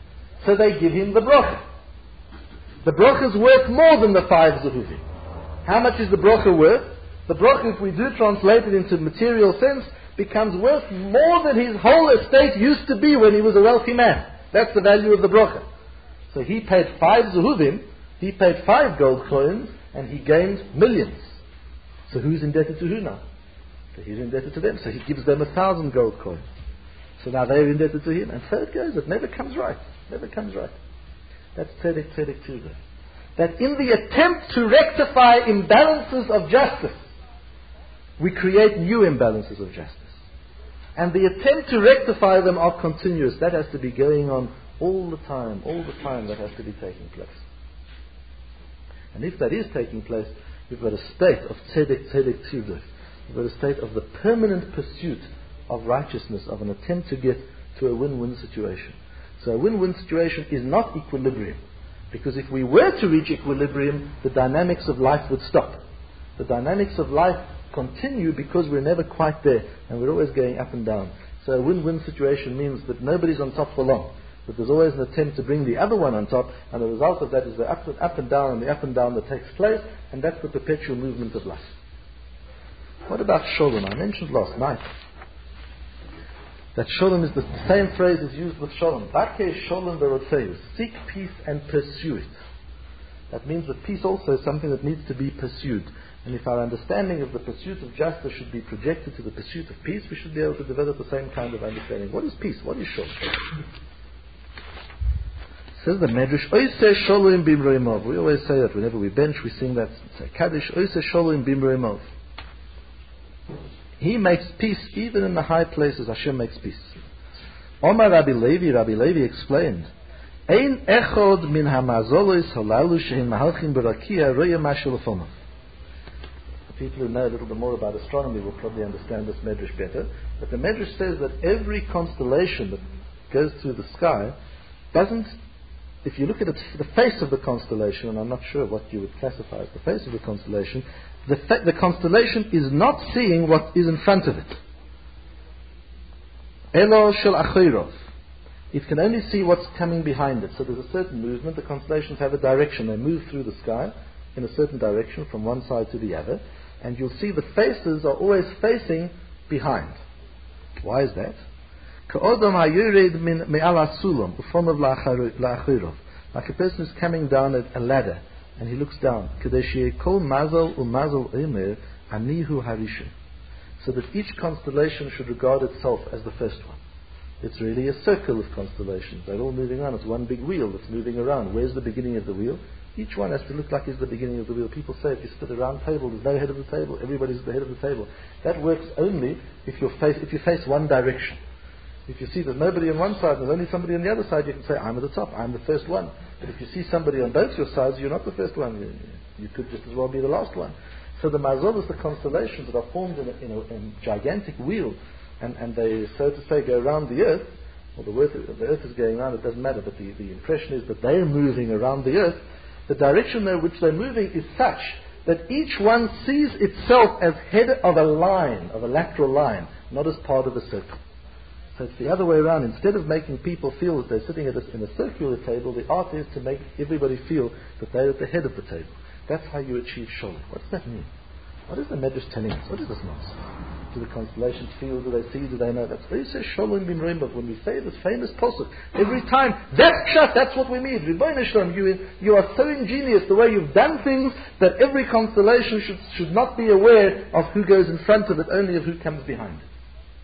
So they give him the bracha. The bracha is worth more than the 5 zehuvim. How much is the bracha worth? The bracha, if we do translate it into material sense, becomes worth more than his whole estate used to be when he was a wealthy man. That's the value of the bracha. So he paid 5 zehuvim, he paid 5 gold coins, and he gained millions. So who's indebted to who now? So he's indebted to them. So he gives them 1,000 gold coins. So now they're indebted to him. And so it goes. It never comes right. Never comes right. That's tzedek tzudah. That in the attempt to rectify imbalances of justice, we create new imbalances of justice. And the attempt to rectify them are continuous. That has to be going on all the time that has to be taking place. And if that is taking place, we've got a state of tzedek tzudah. We've got a state of the permanent pursuit of righteousness, of an attempt to get to a win-win situation. So a win-win situation is not equilibrium. Because if we were to reach equilibrium, the dynamics of life would stop. The dynamics of life continue because we're never quite there, and we're always going up and down. So a win-win situation means that nobody's on top for long. But there's always an attempt to bring the other one on top, and the result of that is the up and down and the up and down that takes place, and that's the perpetual movement of life. What about shalom? I mentioned last night that shalom is the same phrase is used with shalom. Bakeh shalom v'rotzeius. Seek peace and pursue it. That means that peace also is something that needs to be pursued. And if our understanding of the pursuit of justice should be projected to the pursuit of peace, we should be able to develop the same kind of understanding. What is peace? What is shalom? Says the Medrash, Oiseh Sholem Bimroimov. We always say that whenever we bench, we sing that, say Kaddish, Oiseh Sholem Bimroimov. He makes peace even in the high places. Hashem makes peace. Omar Rabbi Levi explained, Ein echod min hamazolos halalu shehin mahalchim berakia roya mashal lefonov. People who know a little bit more about astronomy will probably understand this Medrash better. But the Medrash says that every constellation that goes through the sky doesn't, if you look at the face of the constellation, and I'm not sure what you would classify as the face of the constellation, the constellation is not seeing what is in front of it. Elo shel achoirov. It can only see what's coming behind it. So there's a certain movement. The constellations have a direction. They move through the sky in a certain direction from one side to the other. And you'll see the faces are always facing behind. Why is that? Like a person is coming down a ladder and he looks down. So that each constellation should regard itself as the first one. It's really a circle of constellations. They're all moving around. It's one big wheel that's moving around. Where's the beginning of the wheel? Each one has to look like it's the beginning of the wheel. People say if you sit at a round table, there's no head of the table. Everybody's at the head of the table. That works only if you face one direction. If you see there's nobody on one side, there's only somebody on the other side, you can say, I'm at the top, I'm the first one. But if you see somebody on both your sides, you're not the first one. You could just as well be the last one. So the mazolos, the constellations that are formed in a gigantic wheel, and they, so to say, go around the earth, or the earth is going around, it doesn't matter, but the impression is that they're moving around the earth. The direction in which they're moving is such that each one sees itself as head of a line, of a lateral line, not as part of a circle. So it's the other way around. Instead of making people feel that they're sitting in a circular table, the art is to make everybody feel that they're at the head of the table. That's how you achieve shalom. What does that mean? What is the Medrash telling us? What is this nonsense? Do the constellations feel? Do they see? Do they know? That's very says shalom bin But when we say this famous pasuk, every time, that's pshat, that's what we mean. Ribono shel olam, you are so ingenious the way you've done things that every constellation should not be aware of who goes in front of it, only of who comes behind it.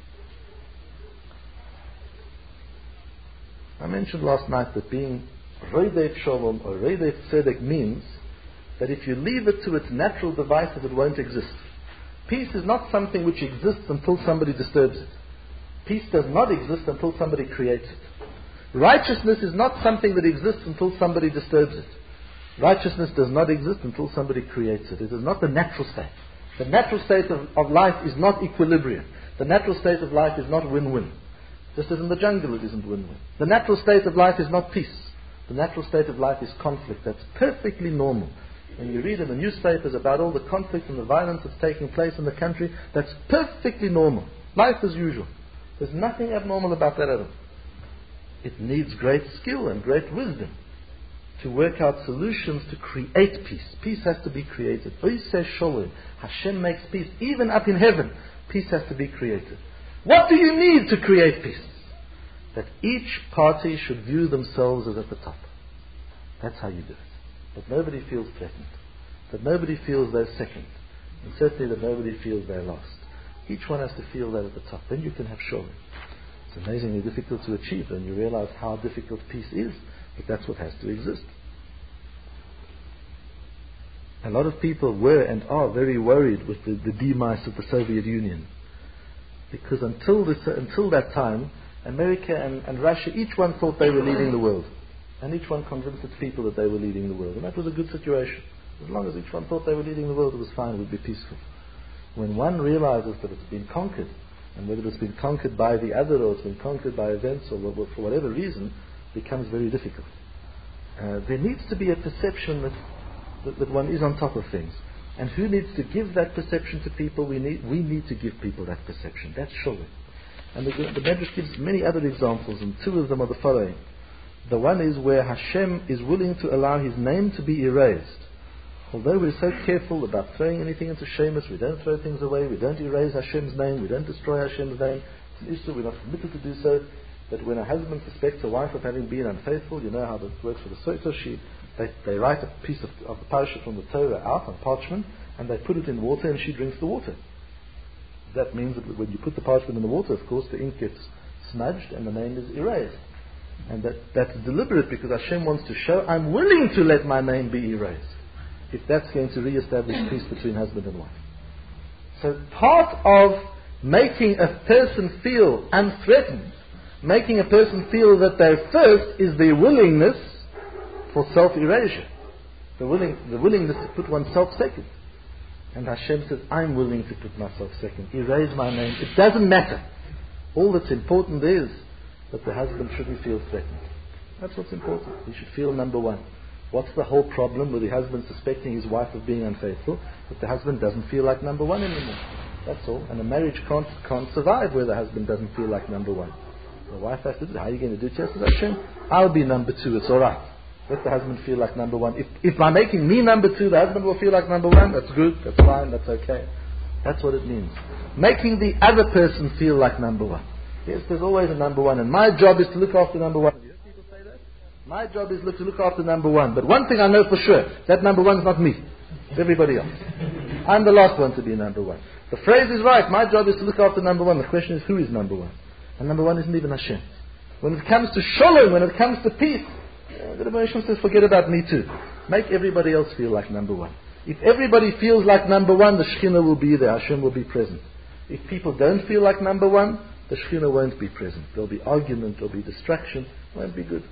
I mentioned last night that being Rodef Shalom or Rodef Tzedek means that if you leave it to its natural devices, it won't exist. Peace is not something which exists until somebody disturbs it. Peace does not exist until somebody creates it. Righteousness is not something that exists until somebody disturbs it. Righteousness does not exist until somebody creates it. It is not the natural state. The natural state of life is not equilibrium. The natural state of life is not win-win. Just as in the jungle it isn't win-win. The natural state of life is not peace. The natural state of life is conflict. That's perfectly normal. When you read in the newspapers about all the conflict and the violence that's taking place in the country, that's perfectly normal. Life as usual. There's nothing abnormal about that at all. it needs great skill and great wisdom to work out solutions to create peace. Peace has to be created. Oiseh Sholem. Hashem makes peace. Even up in heaven, peace has to be created. What do you need to create peace? That each party should view themselves as at the top. That's how you do it. That nobody feels threatened. That nobody feels they're second. And certainly that nobody feels they're lost. Each one has to feel that at the top. Then you can have Sholem. It's amazingly difficult to achieve, and you realize how difficult peace is, but that's what has to exist. A lot of people were and are very worried with the demise of the Soviet Union. Because until that time, America and Russia, each one thought they were leading the world. And each one convinced its people that they were leading the world. And that was a good situation. As long as each one thought they were leading the world, it was fine, it would be peaceful. When one realizes that it's been conquered, and whether it's been conquered by the other or it's been conquered by events or for whatever reason, it becomes very difficult. There needs to be a perception that one is on top of things. And who needs to give that perception to people? We need to give people that perception. That's Sholem. And the Medrash gives many other examples, and two of them are the following. The one is where Hashem is willing to allow His name to be erased. Although we're so careful about throwing anything into Shemus, we don't throw things away, we don't erase Hashem's name, we don't destroy Hashem's name. It's an issue, we're not permitted to do so. But when a husband suspects a wife of having been unfaithful, you know how that works for the Soto sheet. They write a piece of the parasha from the Torah out on parchment, and they put it in water, and she drinks the water. That means that when you put the parchment in the water, of course, the ink gets smudged and the name is erased. And that's deliberate, because Hashem wants to show, I'm willing to let my name be erased, if that's going to re-establish peace between husband and wife. So part of making a person feel unthreatened, making a person feel that they're first, is their willingness for self-erasure. The willingness to put oneself second. And Hashem says, I'm willing to put myself second. Erase my name. It doesn't matter. All that's important is that the husband shouldn't feel threatened. That's what's important. He should feel number one. What's the whole problem with the husband suspecting his wife of being unfaithful? That the husband doesn't feel like number one anymore. That's all. And a marriage can't survive where the husband doesn't feel like number one. The wife has to do, how are you going to do it? She says, Hashem, I'll be number two. It's alright. Let the husband feel like number one. If by making me number two, the husband will feel like number one, that's good, that's fine, that's okay. That's what it means. Making the other person feel like number one. Yes, there's always a number one, and my job is to look after number one. You heard people say that? My job is to look after number one. But one thing I know for sure, that number one is not me. It's everybody else. I'm the last one to be number one. The phrase is right. My job is to look after number one. The question is, who is number one? And number one isn't even Hashem. When it comes to Sholem, when it comes to peace, the Rebbe Hashem says, forget about me too. Make everybody else feel like number one. If everybody feels like number one, the Shekhinah will be there. Hashem will be present. If people don't feel like number one, the Shekhinah won't be present. There'll be argument, there'll be distraction. It won't be good.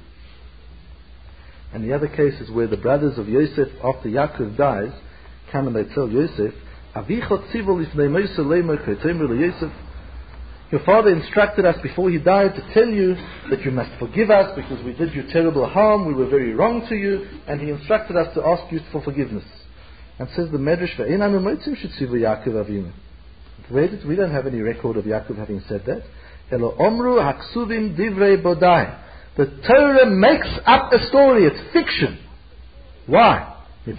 And the other case is where the brothers of Yosef, after Yaakov dies, come and they tell Yosef, Avicha tzivol ifnei Moshe leimer k'etemer leYosef. Your father instructed us before he died to tell you that you must forgive us because we did you terrible harm, we were very wrong to you, and he instructed us to ask you for forgiveness. And says the Medrash, we don't have any record of Yaakov having said that. The Torah makes up a story, it's fiction. Why?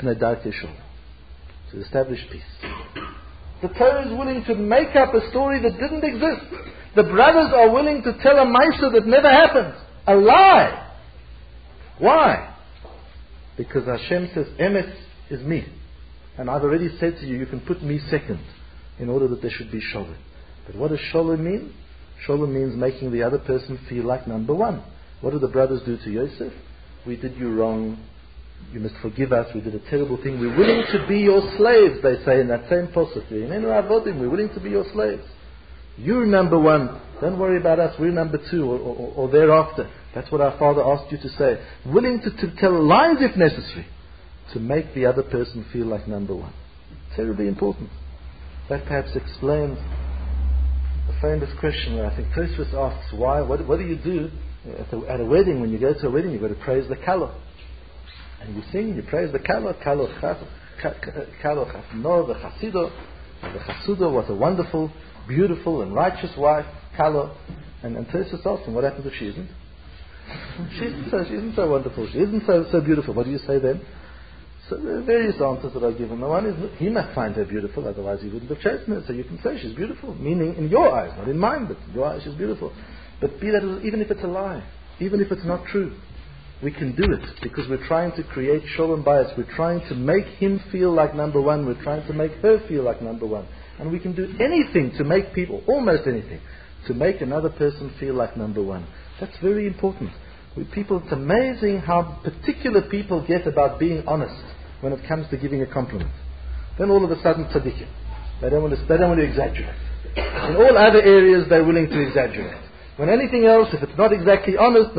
To establish peace. The Torah is willing to make up a story that didn't exist. The brothers are willing to tell a Maisa that never happened. A lie. Why? Because Hashem says, Emes is me. And I've already said to you, you can put me second in order that there should be Sholem. But what does Sholem mean? Sholem means making the other person feel like number one. What did the brothers do to Yosef? We did you wrong. You must forgive us. We did a terrible thing. We're willing to be your slaves, they say in that same pasuk. We're willing to be your slaves. You're number one. Don't worry about us. We're number two or thereafter. That's what our father asked you to say. Willing to tell lies if necessary to make the other person feel like number one. Terribly important. That perhaps explains the famous question where I think Tosfos asks, why? What do you do at a wedding? When you go to a wedding, you've got to praise the Kala. And you sing, you praise the Kala, Kala Chasno, the Chasido. And the Chasudo was a wonderful, beautiful and righteous wife, Kala. And Tosfos asks him, what happens if she isn't? She isn't so wonderful. She isn't so beautiful. What do you say then? So there are various answers that are given. The one is, look, he must find her beautiful, otherwise he wouldn't have chosen her. So you can say she's beautiful, meaning in your eyes, not in mine, but in your eyes she's beautiful. But be that as, even if it's a lie, even if it's not true, we can do it because we're trying to create shalom bayis. We're trying to make him feel like number one. We're trying to make her feel like number one. And we can do anything to make people, almost anything, to make another person feel like number one. That's very important. It's amazing how particular people get about being honest when it comes to giving a compliment. Then all of a sudden, tzaddikim. They don't want to exaggerate. In all other areas, they're willing to exaggerate. When anything else, if it's not exactly honest,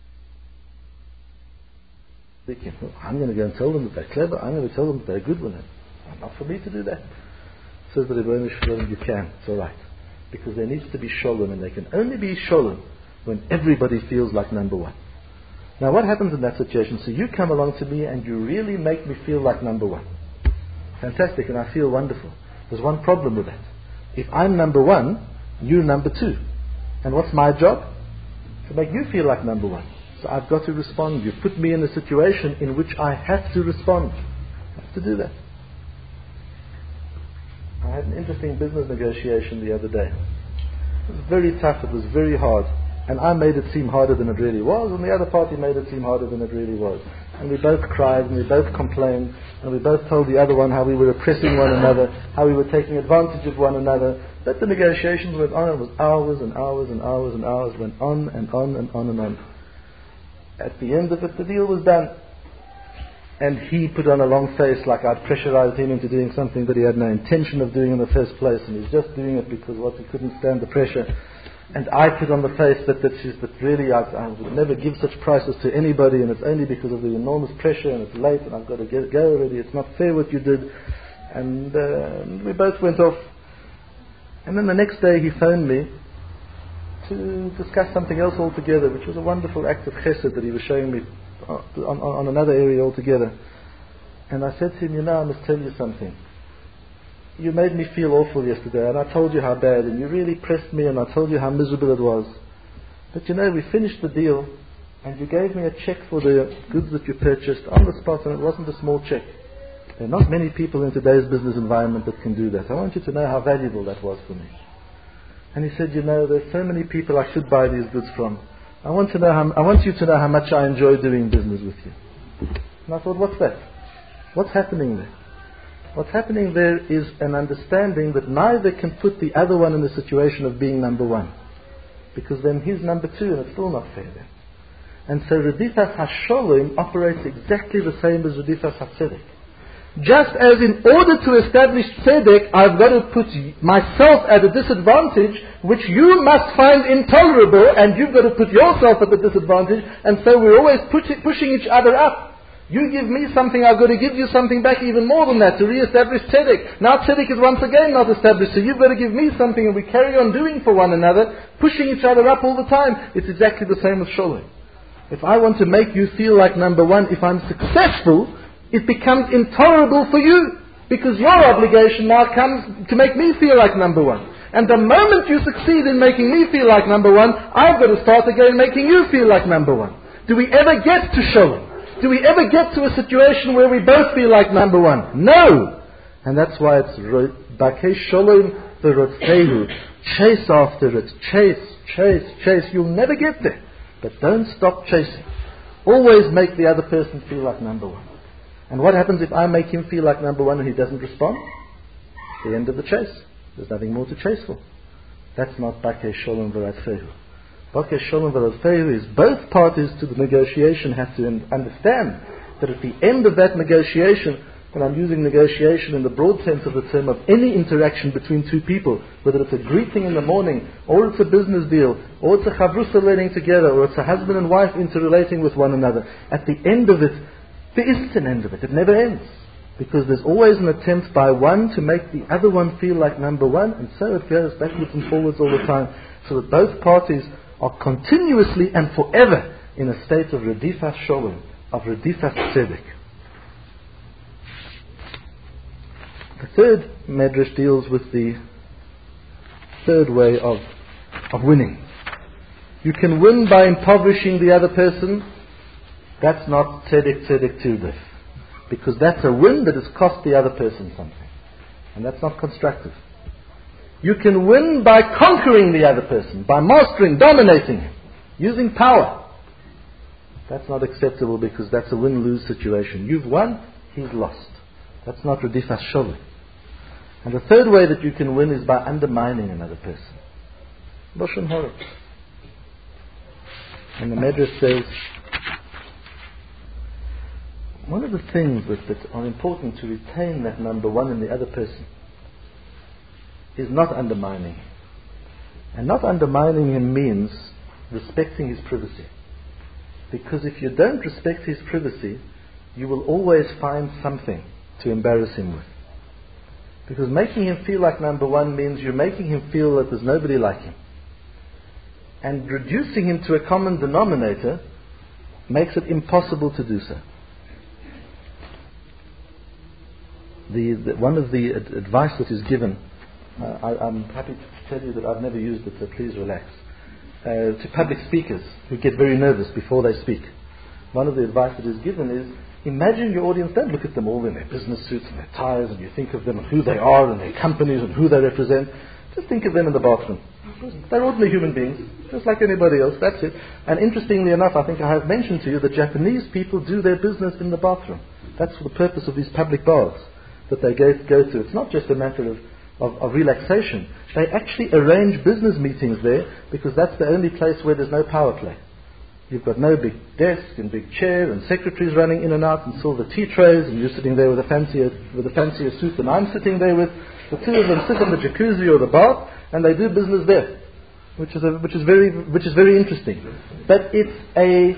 I'm going to go and tell them that they're clever. I'm going to tell them that they're good with it. Not for me to do that. Says the Rebbeinu Shalom, you can. It's all right. Because there needs to be shalom, and they can only be shalom when everybody feels like number one. Now what happens in that situation? So you come along to me and you really make me feel like number one. Fantastic, and I feel wonderful. There's one problem with that. If I'm number one, you're number two. And what's my job? To make you feel like number one. So I've got to respond. You put me in a situation in which I have to respond. I have to do that. I had an interesting business negotiation the other day. It was very tough, it was very hard. And I made it seem harder than it really was, and the other party made it seem harder than it really was. And we both cried, and we both complained, and we both told the other one how we were oppressing one another, how we were taking advantage of one another. But the negotiations went on. It was hours and hours and hours and hours, went on and on and on and on. At the end of it, the deal was done. And he put on a long face like I'd pressurized him into doing something that he had no intention of doing in the first place, and he's just doing it because he couldn't stand the pressure. And I put on the face that really I would never give such prices to anybody, and it's only because of the enormous pressure, and it's late, and I've got to go already. It's not fair what you did. And we both went off. And then the next day he phoned me to discuss something else altogether, which was a wonderful act of chesed that he was showing me on another area altogether. And I said to him, I must tell you something. You made me feel awful yesterday, and I told you how bad, and you really pressed me, and I told you how miserable it was. But we finished the deal, and you gave me a check for the goods that you purchased on the spot, and it wasn't a small check. There are not many people in today's business environment that can do that. I want you to know how valuable that was for me. And he said, there's so many people I should buy these goods from. I want you to know how much I enjoy doing business with you. And I thought, what's that? What's happening there? What's happening there is an understanding that neither can put the other one in the situation of being number one. Because then he's number two, and it's still not fair then. And so Redifas HaSholem operates exactly the same as Redifas HaTzedek. Just as in order to establish tzedek, I've got to put myself at a disadvantage, which you must find intolerable, and you've got to put yourself at a disadvantage, and so we're always pushing each other up. You give me something, I've got to give you something back even more than that to re-establish tzedek. Now tzedek is once again not established, so you've got to give me something, and we carry on doing for one another, pushing each other up all the time. It's exactly the same with Sholem. If I want to make you feel like number one, if I'm successful, it becomes intolerable for you, because your obligation now comes to make me feel like number one. And the moment you succeed in making me feel like number one, I've got to start again making you feel like number one. Do we ever get to Sholem? Do we ever get to a situation where we both feel like number one? No! And that's why it's Bakei Sholem v'Rotzeihu. Chase after it. Chase. You'll never get there. But don't stop chasing. Always make the other person feel like number one. And what happens if I make him feel like number one and he doesn't respond? It's the end of the chase. There's nothing more to chase for. That's not Bakei Sholem v'Rotzeihu. Bakei Sholem v'Rotzeihu is both parties to the negotiation have to understand that at the end of that negotiation, when I'm using negotiation in the broad sense of the term of any interaction between two people, whether it's a greeting in the morning, or it's a business deal, or it's a chavrusa learning together, or it's a husband and wife interrelating with one another, at the end of it, there isn't an end of it. It never ends. Because there's always an attempt by one to make the other one feel like number one, and so it goes backwards and forwards all the time, so that both parties are continuously and forever in a state of Redifas Sholem, of Redifas Tzedek. The third medrash deals with the third way of winning. You can win by impoverishing the other person. That's not tzedek tudef. Because that's a win that has cost the other person something. And that's not constructive. You can win by conquering the other person, by mastering, dominating him, using power. That's not acceptable because that's a win-lose situation. You've won, he's lost. That's not redifas sholem. And the third way that you can win is by undermining another person. Lashon hara. And the Medrash says, one of the things that are important to retain that number one in the other person is not undermining him. And not undermining him means respecting his privacy. Because if you don't respect his privacy, you will always find something to embarrass him with. Because making him feel like number one means you're making him feel that there's nobody like him. And reducing him to a common denominator makes it impossible to do so. One of the advice that is given, I'm happy to tell you that I've never used it, so please relax, to public speakers who get very nervous before they speak. One of the advice that is given is, imagine your audience, don't look at them all in their business suits and their ties, and you think of them and who they are and their companies and who they represent. Just think of them in the bathroom. They're ordinary human beings, just like anybody else, that's it. And interestingly enough, I think I have mentioned to you that Japanese people do their business in the bathroom. That's the purpose of these public baths that they go to. It's not just a matter of relaxation. They actually arrange business meetings there because that's the only place where there's no power play. You've got no big desk and big chair and secretaries running in and out and silver tea trays, and you're sitting there with a fancier suit than I'm sitting there with. The two of them sit in the jacuzzi or the bath and they do business there, which is very interesting. But it's a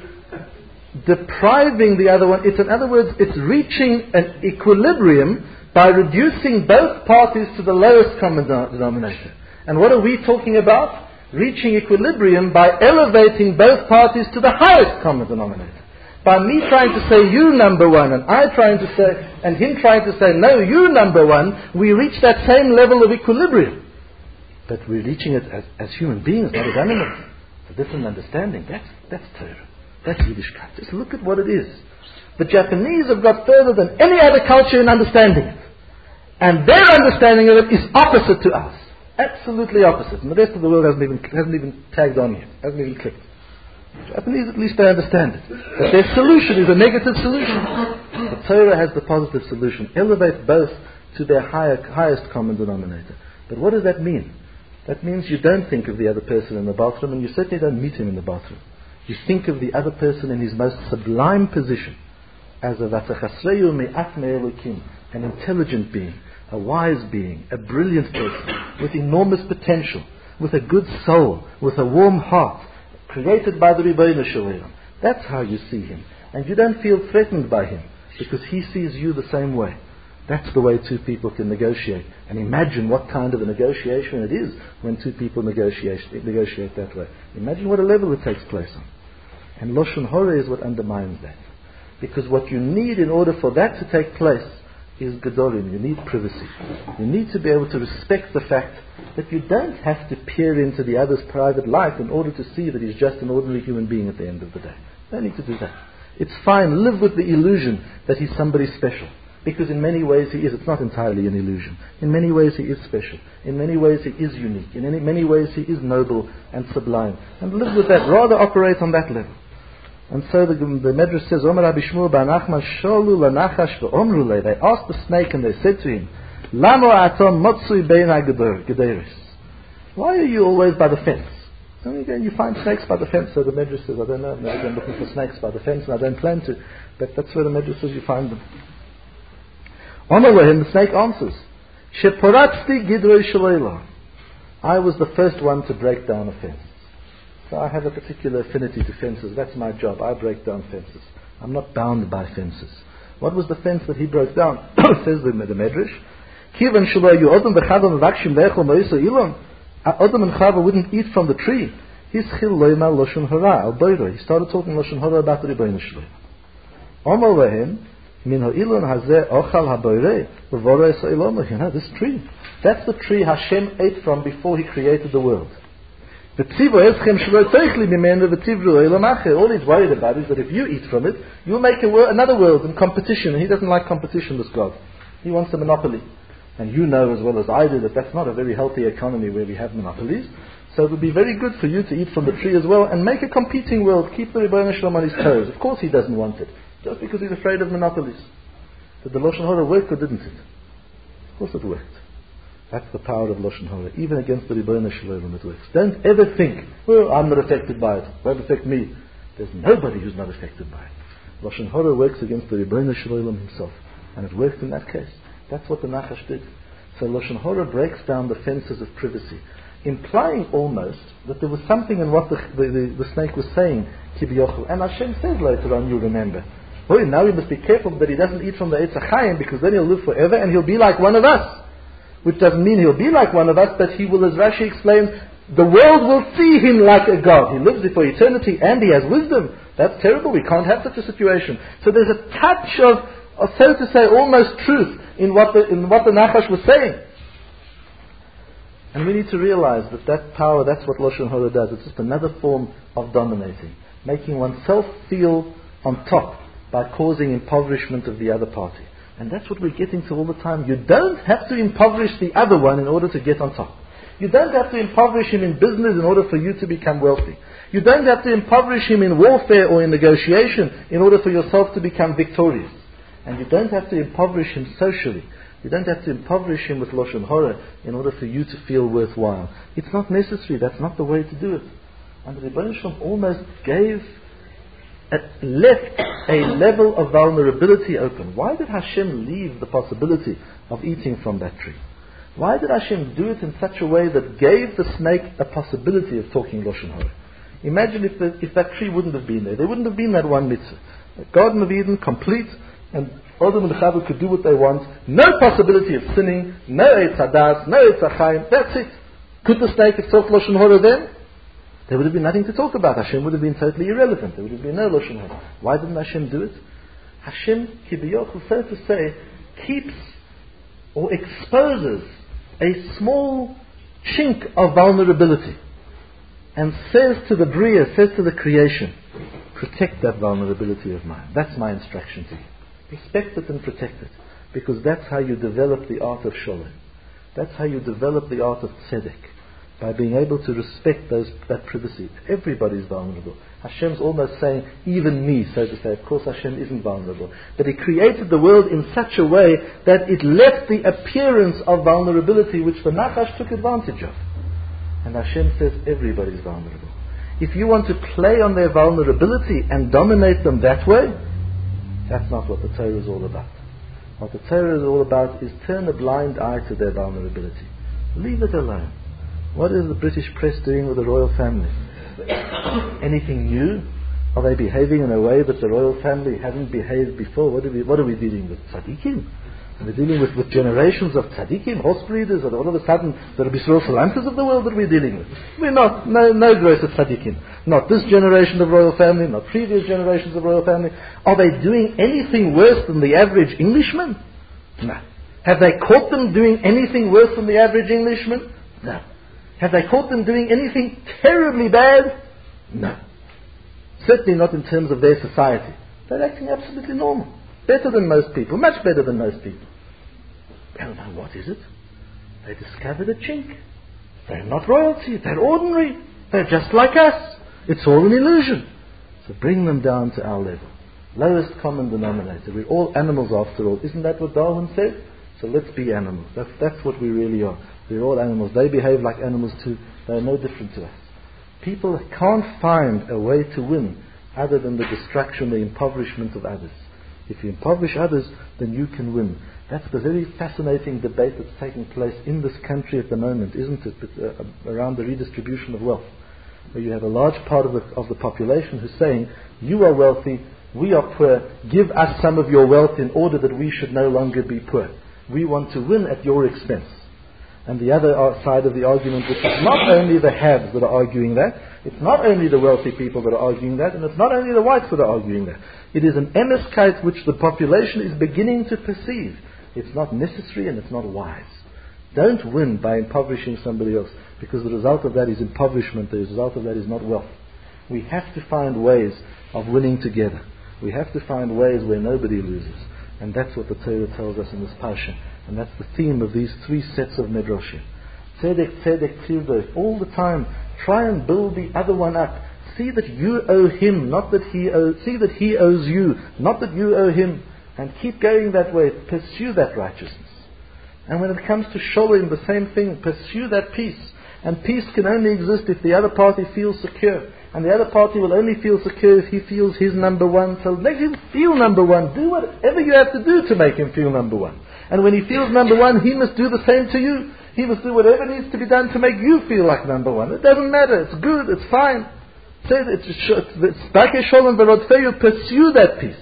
depriving the other one. It's, in other words, it's reaching an equilibrium by reducing both parties to the lowest common denominator. And what are we talking about? Reaching equilibrium by elevating both parties to the highest common denominator. By me trying to say you number one and I trying to say, and him trying to say no, you number one, we reach that same level of equilibrium. But we're reaching it as human beings, not as animals. It's a different understanding. That's Torah. That's Yiddishkeit. Just look at what it is. The Japanese have got further than any other culture in understanding it. And their understanding of it is opposite to us. Absolutely opposite. And the rest of the world hasn't even tagged on yet. Hasn't even clicked. The Japanese, at least they understand it. But their solution is a negative solution. The Torah has the positive solution. Elevate both to their highest common denominator. But what does that mean? That means you don't think of the other person in the bathroom, and you certainly don't meet him in the bathroom. You think of the other person in his most sublime position as a vatachasreyu me'at me'elokim, an intelligent being, a wise being, a brilliant person, with enormous potential, with a good soul, with a warm heart, created by the Ribono Shel Olam. That's how you see him. And you don't feel threatened by him, because he sees you the same way. That's the way two people can negotiate. And imagine what kind of a negotiation it is when two people negotiate that way. Imagine what a level it takes place on. And Lashon Hara is what undermines that. Because what you need in order for that to take place is Gedolim. You need privacy. You need to be able to respect the fact that you don't have to peer into the other's private life in order to see that he's just an ordinary human being at the end of the day. You don't need to do that. It's fine. Live with the illusion that he's somebody special. Because in many ways he is. It's not entirely an illusion. In many ways he is special. In many ways he is unique. In many ways he is noble and sublime. And live with that. Rather operate on that level. And so the Medrash says, Omer Rabbi Shmuel bar Nachman sholu lanachash ve'omru le. They asked the snake and they said to him, Lamo aton motzui beina gederis. Why are you always by the fence? And again, you find snakes by the fence. So the Medrash says, I don't know, I've never been looking for snakes by the fence and I don't plan to. But that's where the Medrash says you find them. Omer lehem, the snake answers, Sheporatzti gidroi shel. I was the first one to break down a fence. So I have a particular affinity to fences. That's my job. I break down fences. I'm not bound by fences. What was the fence that he broke down? Says the Medrash, Kivan shelo yu odom v'chava mevakshim le'echol mo'iso ilon. Odom and Chava wouldn't eat from the tree. Hischil lo'ima loshon hara al boiro. He started talking loshon hara about the Ribono Shel Olam. Omer lehem, min ha'ilon hazeh ochal ha'boirei v'vorei so'ilon. You know, this tree. That's the tree Hashem ate from before He created the world. All he's worried about is that if you eat from it, you'll make another world in competition, and he doesn't like competition, this God. He wants a monopoly. And you know as well as I do that that's not a very healthy economy where we have monopolies. So it would be very good for you to eat from the tree as well and make a competing world, keep the Rebbeinu Shalom on his toes. Of course he doesn't want it, just because he's afraid of monopolies. Did the Lashon Hara work or didn't it? Of course it worked. That's the power of Lashon Hara. Even against the Rebbeinu Shalom it works. Don't ever think, well, I'm not affected by it. It won't affect me. There's nobody who's not affected by it. Lashon Hara works against the Rebbeinu Shalom himself. And it worked in that case. That's what the Nachash did. So Lashon Hara breaks down the fences of privacy, implying almost that there was something in what the snake was saying, Kibiyochel. And Hashem says later on, you remember, well, now we must be careful that he doesn't eat from the Eitz HaChaim, because then he'll live forever and he'll be like one of us. Which doesn't mean he'll be like one of us, but he will, as Rashi explains, the world will see him like a God. He lives for eternity and he has wisdom. That's terrible. We can't have such a situation. So there's a touch of so to say, almost truth in what the Nachash was saying. And we need to realize that power, that's what Lashon Hara does. It's just another form of dominating. Making oneself feel on top by causing impoverishment of the other party. And that's what we're getting to all the time. You don't have to impoverish the other one in order to get on top. You don't have to impoverish him in business in order for you to become wealthy. You don't have to impoverish him in warfare or in negotiation in order for yourself to become victorious. And you don't have to impoverish him socially. You don't have to impoverish him with Lashon Hara in order for you to feel worthwhile. It's not necessary. That's not the way to do it. And the Rebbeinu Shalom almost left a level of vulnerability open. Why did Hashem leave the possibility of eating from that tree? Why did Hashem do it in such a way that gave the snake a possibility of talking Lashon Hara? Imagine if that tree wouldn't have been there. There wouldn't have been that one mitzvah. The Garden of Eden, complete, and Adam and Chava could do what they want. No possibility of sinning, no Eitz Hadas, no Eitz HaChaim. That's it. Could the snake have talked Lashon Hara then? There would have been nothing to talk about. Hashem would have been totally irrelevant. There would have been no Lashon Hara. Why didn't Hashem do it? Hashem, Kibiyochel, so to say, keeps or exposes a small chink of vulnerability and says to the Bria, says to the creation, protect that vulnerability of mine. That's my instruction to you. Respect it and protect it. Because that's how you develop the art of Sholem. That's how you develop the art of Tzedek. By being able to respect that privacy. Everybody's vulnerable. Hashem's almost saying, even me, so to say. Of course Hashem isn't vulnerable. But He created the world in such a way that it left the appearance of vulnerability which the Nachash took advantage of. And Hashem says, everybody's vulnerable. If you want to play on their vulnerability and dominate them that way, that's not what the Torah is all about. What the Torah is all about is turn a blind eye to their vulnerability. Leave it alone. What is the British press doing with the royal family? Anything new? Are they behaving in a way that the royal family hasn't behaved before? What are we dealing with? Tzaddikim? Are we dealing with generations of tzaddikim, horse breeders, or all of a sudden the Bisrol Salantas of the world that we're dealing with? We're not, no growth of tzaddikim. Not this generation of royal family, not previous generations of royal family. Are they doing anything worse than the average Englishman? No. Have they caught them doing anything worse than the average Englishman? No. Have they caught them doing anything terribly bad? No. Certainly not in terms of their society. They're acting absolutely normal. Better than most people. Much better than most people. Well, now what is it? They discovered a chink. They're not royalty. They're ordinary. They're just like us. It's all an illusion. So bring them down to our level. Lowest common denominator. We're all animals after all. Isn't that what Darwin said? So let's be animals. That's what we really are. We're all animals. They behave like animals too. They're no different to us. People can't find a way to win other than the destruction, the impoverishment of others. If you impoverish others, then you can win. That's the very fascinating debate that's taking place in this country at the moment, isn't it? Around the redistribution of wealth. Where you have a large part of the population who's saying, you are wealthy, we are poor, give us some of your wealth in order that we should no longer be poor. We want to win at your expense. And the other side of the argument, which is not only the haves that are arguing that, it's not only the wealthy people that are arguing that, and it's not only the whites that are arguing that. It is an emeskite which the population is beginning to perceive. It's not necessary and it's not wise. Don't win by impoverishing somebody else, because the result of that is impoverishment. The result of that is not wealth. We have to find ways of winning together. We have to find ways where nobody loses. And that's what the Torah tells us in this parsha. And that's the theme of these 3 sets of Midrashim. Tzedek, tzedek, tirdof. All the time, try and build the other one up. See that you owe him, not that he owes. See that he owes you, not that you owe him. And keep going that way. Pursue that righteousness. And when it comes to shalom, the same thing. Pursue that peace. And peace can only exist if the other party feels secure. And the other party will only feel secure if he feels he's number one. So make him feel number one. Do whatever you have to do to make him feel number one. And when he feels number one, he must do the same to you. He must do whatever needs to be done to make you feel like number one. It doesn't matter. It's good. It's fine. Say that it's shalom v'rodfeyu. Pursue that peace.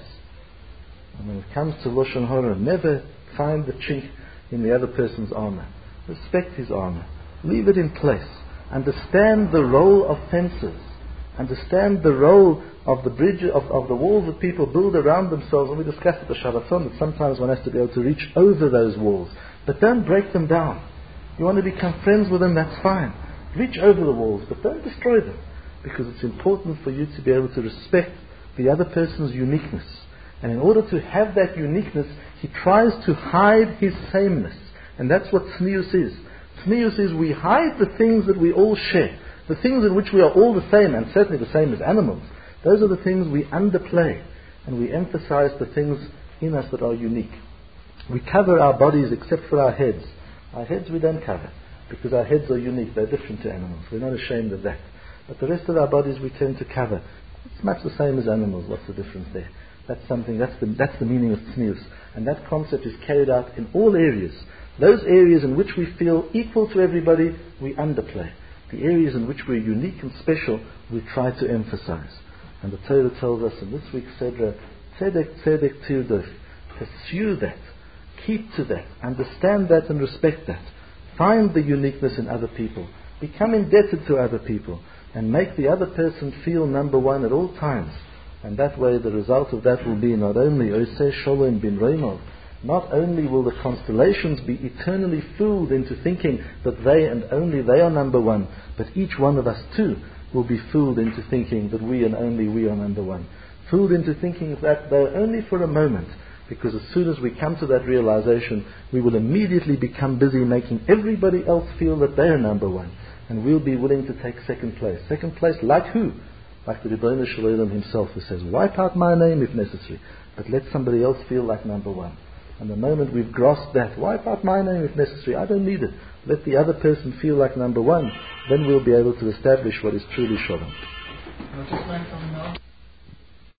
And when it comes to Lashon Hara, never find the chink in the other person's armor. Respect his armor. Leave it in place. Understand the role of fences. Understand the role of the bridge, of the walls that people build around themselves. And we discussed at the Shabbaton that sometimes one has to be able to reach over those walls. But don't break them down. You want to become friends with them, that's fine. Reach over the walls, but don't destroy them. Because it's important for you to be able to respect the other person's uniqueness. And in order to have that uniqueness, he tries to hide his sameness. And that's what tznius is. Tznius is we hide the things that we all share. The things in which we are all the same, and certainly the same as animals. Those are the things we underplay. And we emphasize the things in us that are unique. We cover our bodies except for our heads. Our heads we don't cover, because our heads are unique. They're different to animals. We're not ashamed of that. But the rest of our bodies we tend to cover. It's much the same as animals. What's the difference there? That's the meaning of tznius. And that concept is carried out in all areas. Those areas in which we feel equal to everybody, we underplay. The areas in which we're unique and special, we try to emphasize. And the Torah tells us in this week's Sedra, tzedek, tzedek, tirdof. Pursue that. Keep to that. Understand that and respect that. Find the uniqueness in other people. Become indebted to other people. And make the other person feel number one at all times. And that way the result of that will be not only Oseh Shalom bin Reimov, not only will the constellations be eternally fooled into thinking that they and only they are number one, but each one of us too will be fooled into thinking that we and only we are number one. Fooled into thinking that they're only for a moment, because as soon as we come to that realization, we will immediately become busy making everybody else feel that they are number one. And we'll be willing to take second place. Second place like who? Like the Rebbeinu Shalom himself, who says, wipe out my name if necessary, but let somebody else feel like number one. And the moment we've grasped that, wipe out my name if necessary, I don't need it, let the other person feel like number one, then we'll be able to establish what is truly Shalom.